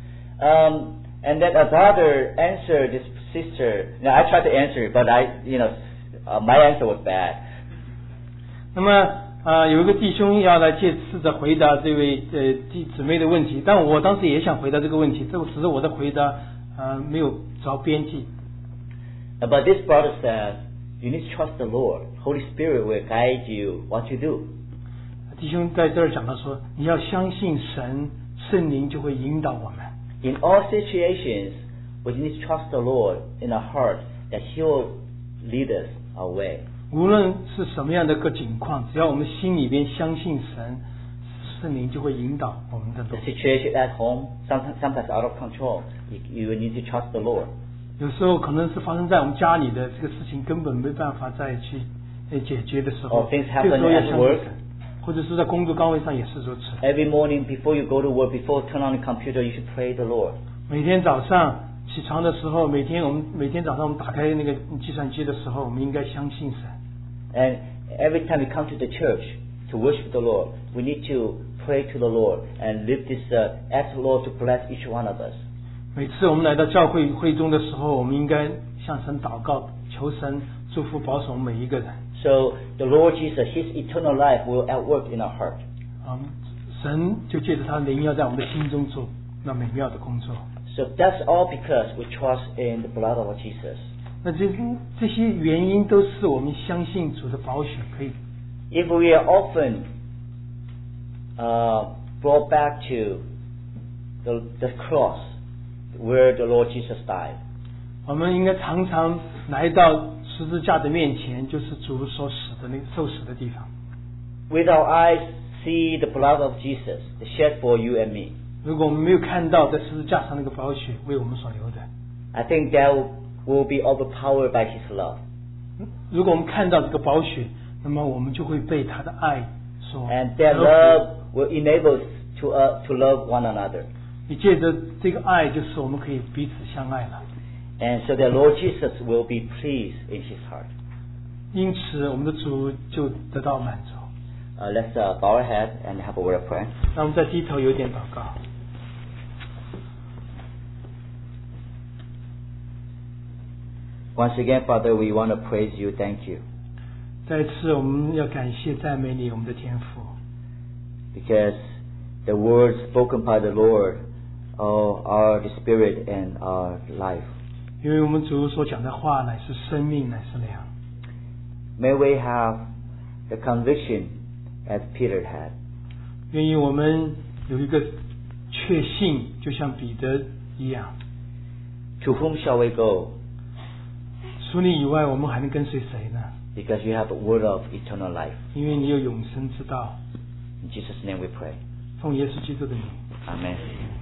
Speaker 1: Um, and then a brother answered this sister. Now I tried to answer, but I, you know, uh, my answer was bad.
Speaker 2: 那么啊、呃，有一个弟兄要来借试着回答这位呃弟姊妹的问题，但我当时也想回答这个问题，这只是我的回答呃没有着边际。
Speaker 1: Uh, but this brother said, you need to trust the Lord. Holy Spirit will guide you what to do.
Speaker 2: 弟兄在这儿讲到说，你要相信神，圣灵就会引导我们。
Speaker 1: In all situations, we need to trust the Lord in our heart that He will lead us our way.
Speaker 2: 无论是什么样的一个境况，只要我们心里边相信神，圣灵就会引导我们的
Speaker 1: The
Speaker 2: 路。
Speaker 1: situation at home, sometimes, sometimes out of control, you, you need to trust the Lord.
Speaker 2: 有时候可能是发生在我们家里的这个事情，根本没办法再去呃解决的时候，
Speaker 1: Or things
Speaker 2: 这个
Speaker 1: happen
Speaker 2: 时候要
Speaker 1: at
Speaker 2: 相信
Speaker 1: work.
Speaker 2: 神，或者是在工作岗位上也是如此。
Speaker 1: Every morning before you go to work, before you turn on the computer, you should pray the Lord.
Speaker 2: 每天早上起床的时候，每天我们每天早上我们打开那个计算机的时候，我们应该相信神。
Speaker 1: And every time we come to the church to worship the Lord, we need to pray to the Lord and live this, uh, ask the Lord to bless each one of us.
Speaker 2: 每次我们来到教会会中的时候，我们应该向神祷告，求神祝福保守我们每一个人。
Speaker 1: So the Lord Jesus, His eternal life will at work in our heart.
Speaker 2: 啊，神就借着他的灵要在我们的心中做那美妙的工作。
Speaker 1: So that's all because we trust in the blood of Jesus.
Speaker 2: 那这这些原因都是我们相信主的宝血可以。
Speaker 1: If we are often uh, brought back to the, the cross where the Lord Jesus died,
Speaker 2: 我们应该常常来到十字架的面前，就是主所死的那个受死的地方。
Speaker 1: with our eyes see the blood of Jesus, the shed for you and me.
Speaker 2: 如果我们没有看到在十字架上那个宝血为我们所流的，
Speaker 1: I think that will, will be overpowered by His love.
Speaker 2: 如果我们看到这个宝血，那么我们就会被他的爱所
Speaker 1: And that love will enable us to, uh, to love one another.
Speaker 2: 你借着这个爱，就是我们可以彼此相爱了。
Speaker 1: And so the Lord Jesus will be pleased in His heart.
Speaker 2: 因此，我们的主就得到满足。
Speaker 1: Uh, let's uh, bow our head and have a word of prayer.
Speaker 2: 让我们再低头有一点祷告。
Speaker 1: Once again, Father, we want to praise you. Thank you.
Speaker 2: 再一次，我们要感谢赞美你，我们的天父，
Speaker 1: Because the words spoken by the Lord oh, are the spirit and our life.
Speaker 2: 因为我们主所讲的话乃是生命，乃是粮。
Speaker 1: May we have the conviction as Peter had.
Speaker 2: 愿意我们有一个确信，就像彼得一样。
Speaker 1: To whom shall we go?
Speaker 2: 除你以外，我们还能跟随谁呢？
Speaker 1: Because you have a word of eternal life.
Speaker 2: 因为你有永生之道。
Speaker 1: In Jesus' name we pray.
Speaker 2: 奉耶稣基督的名。
Speaker 1: Amen.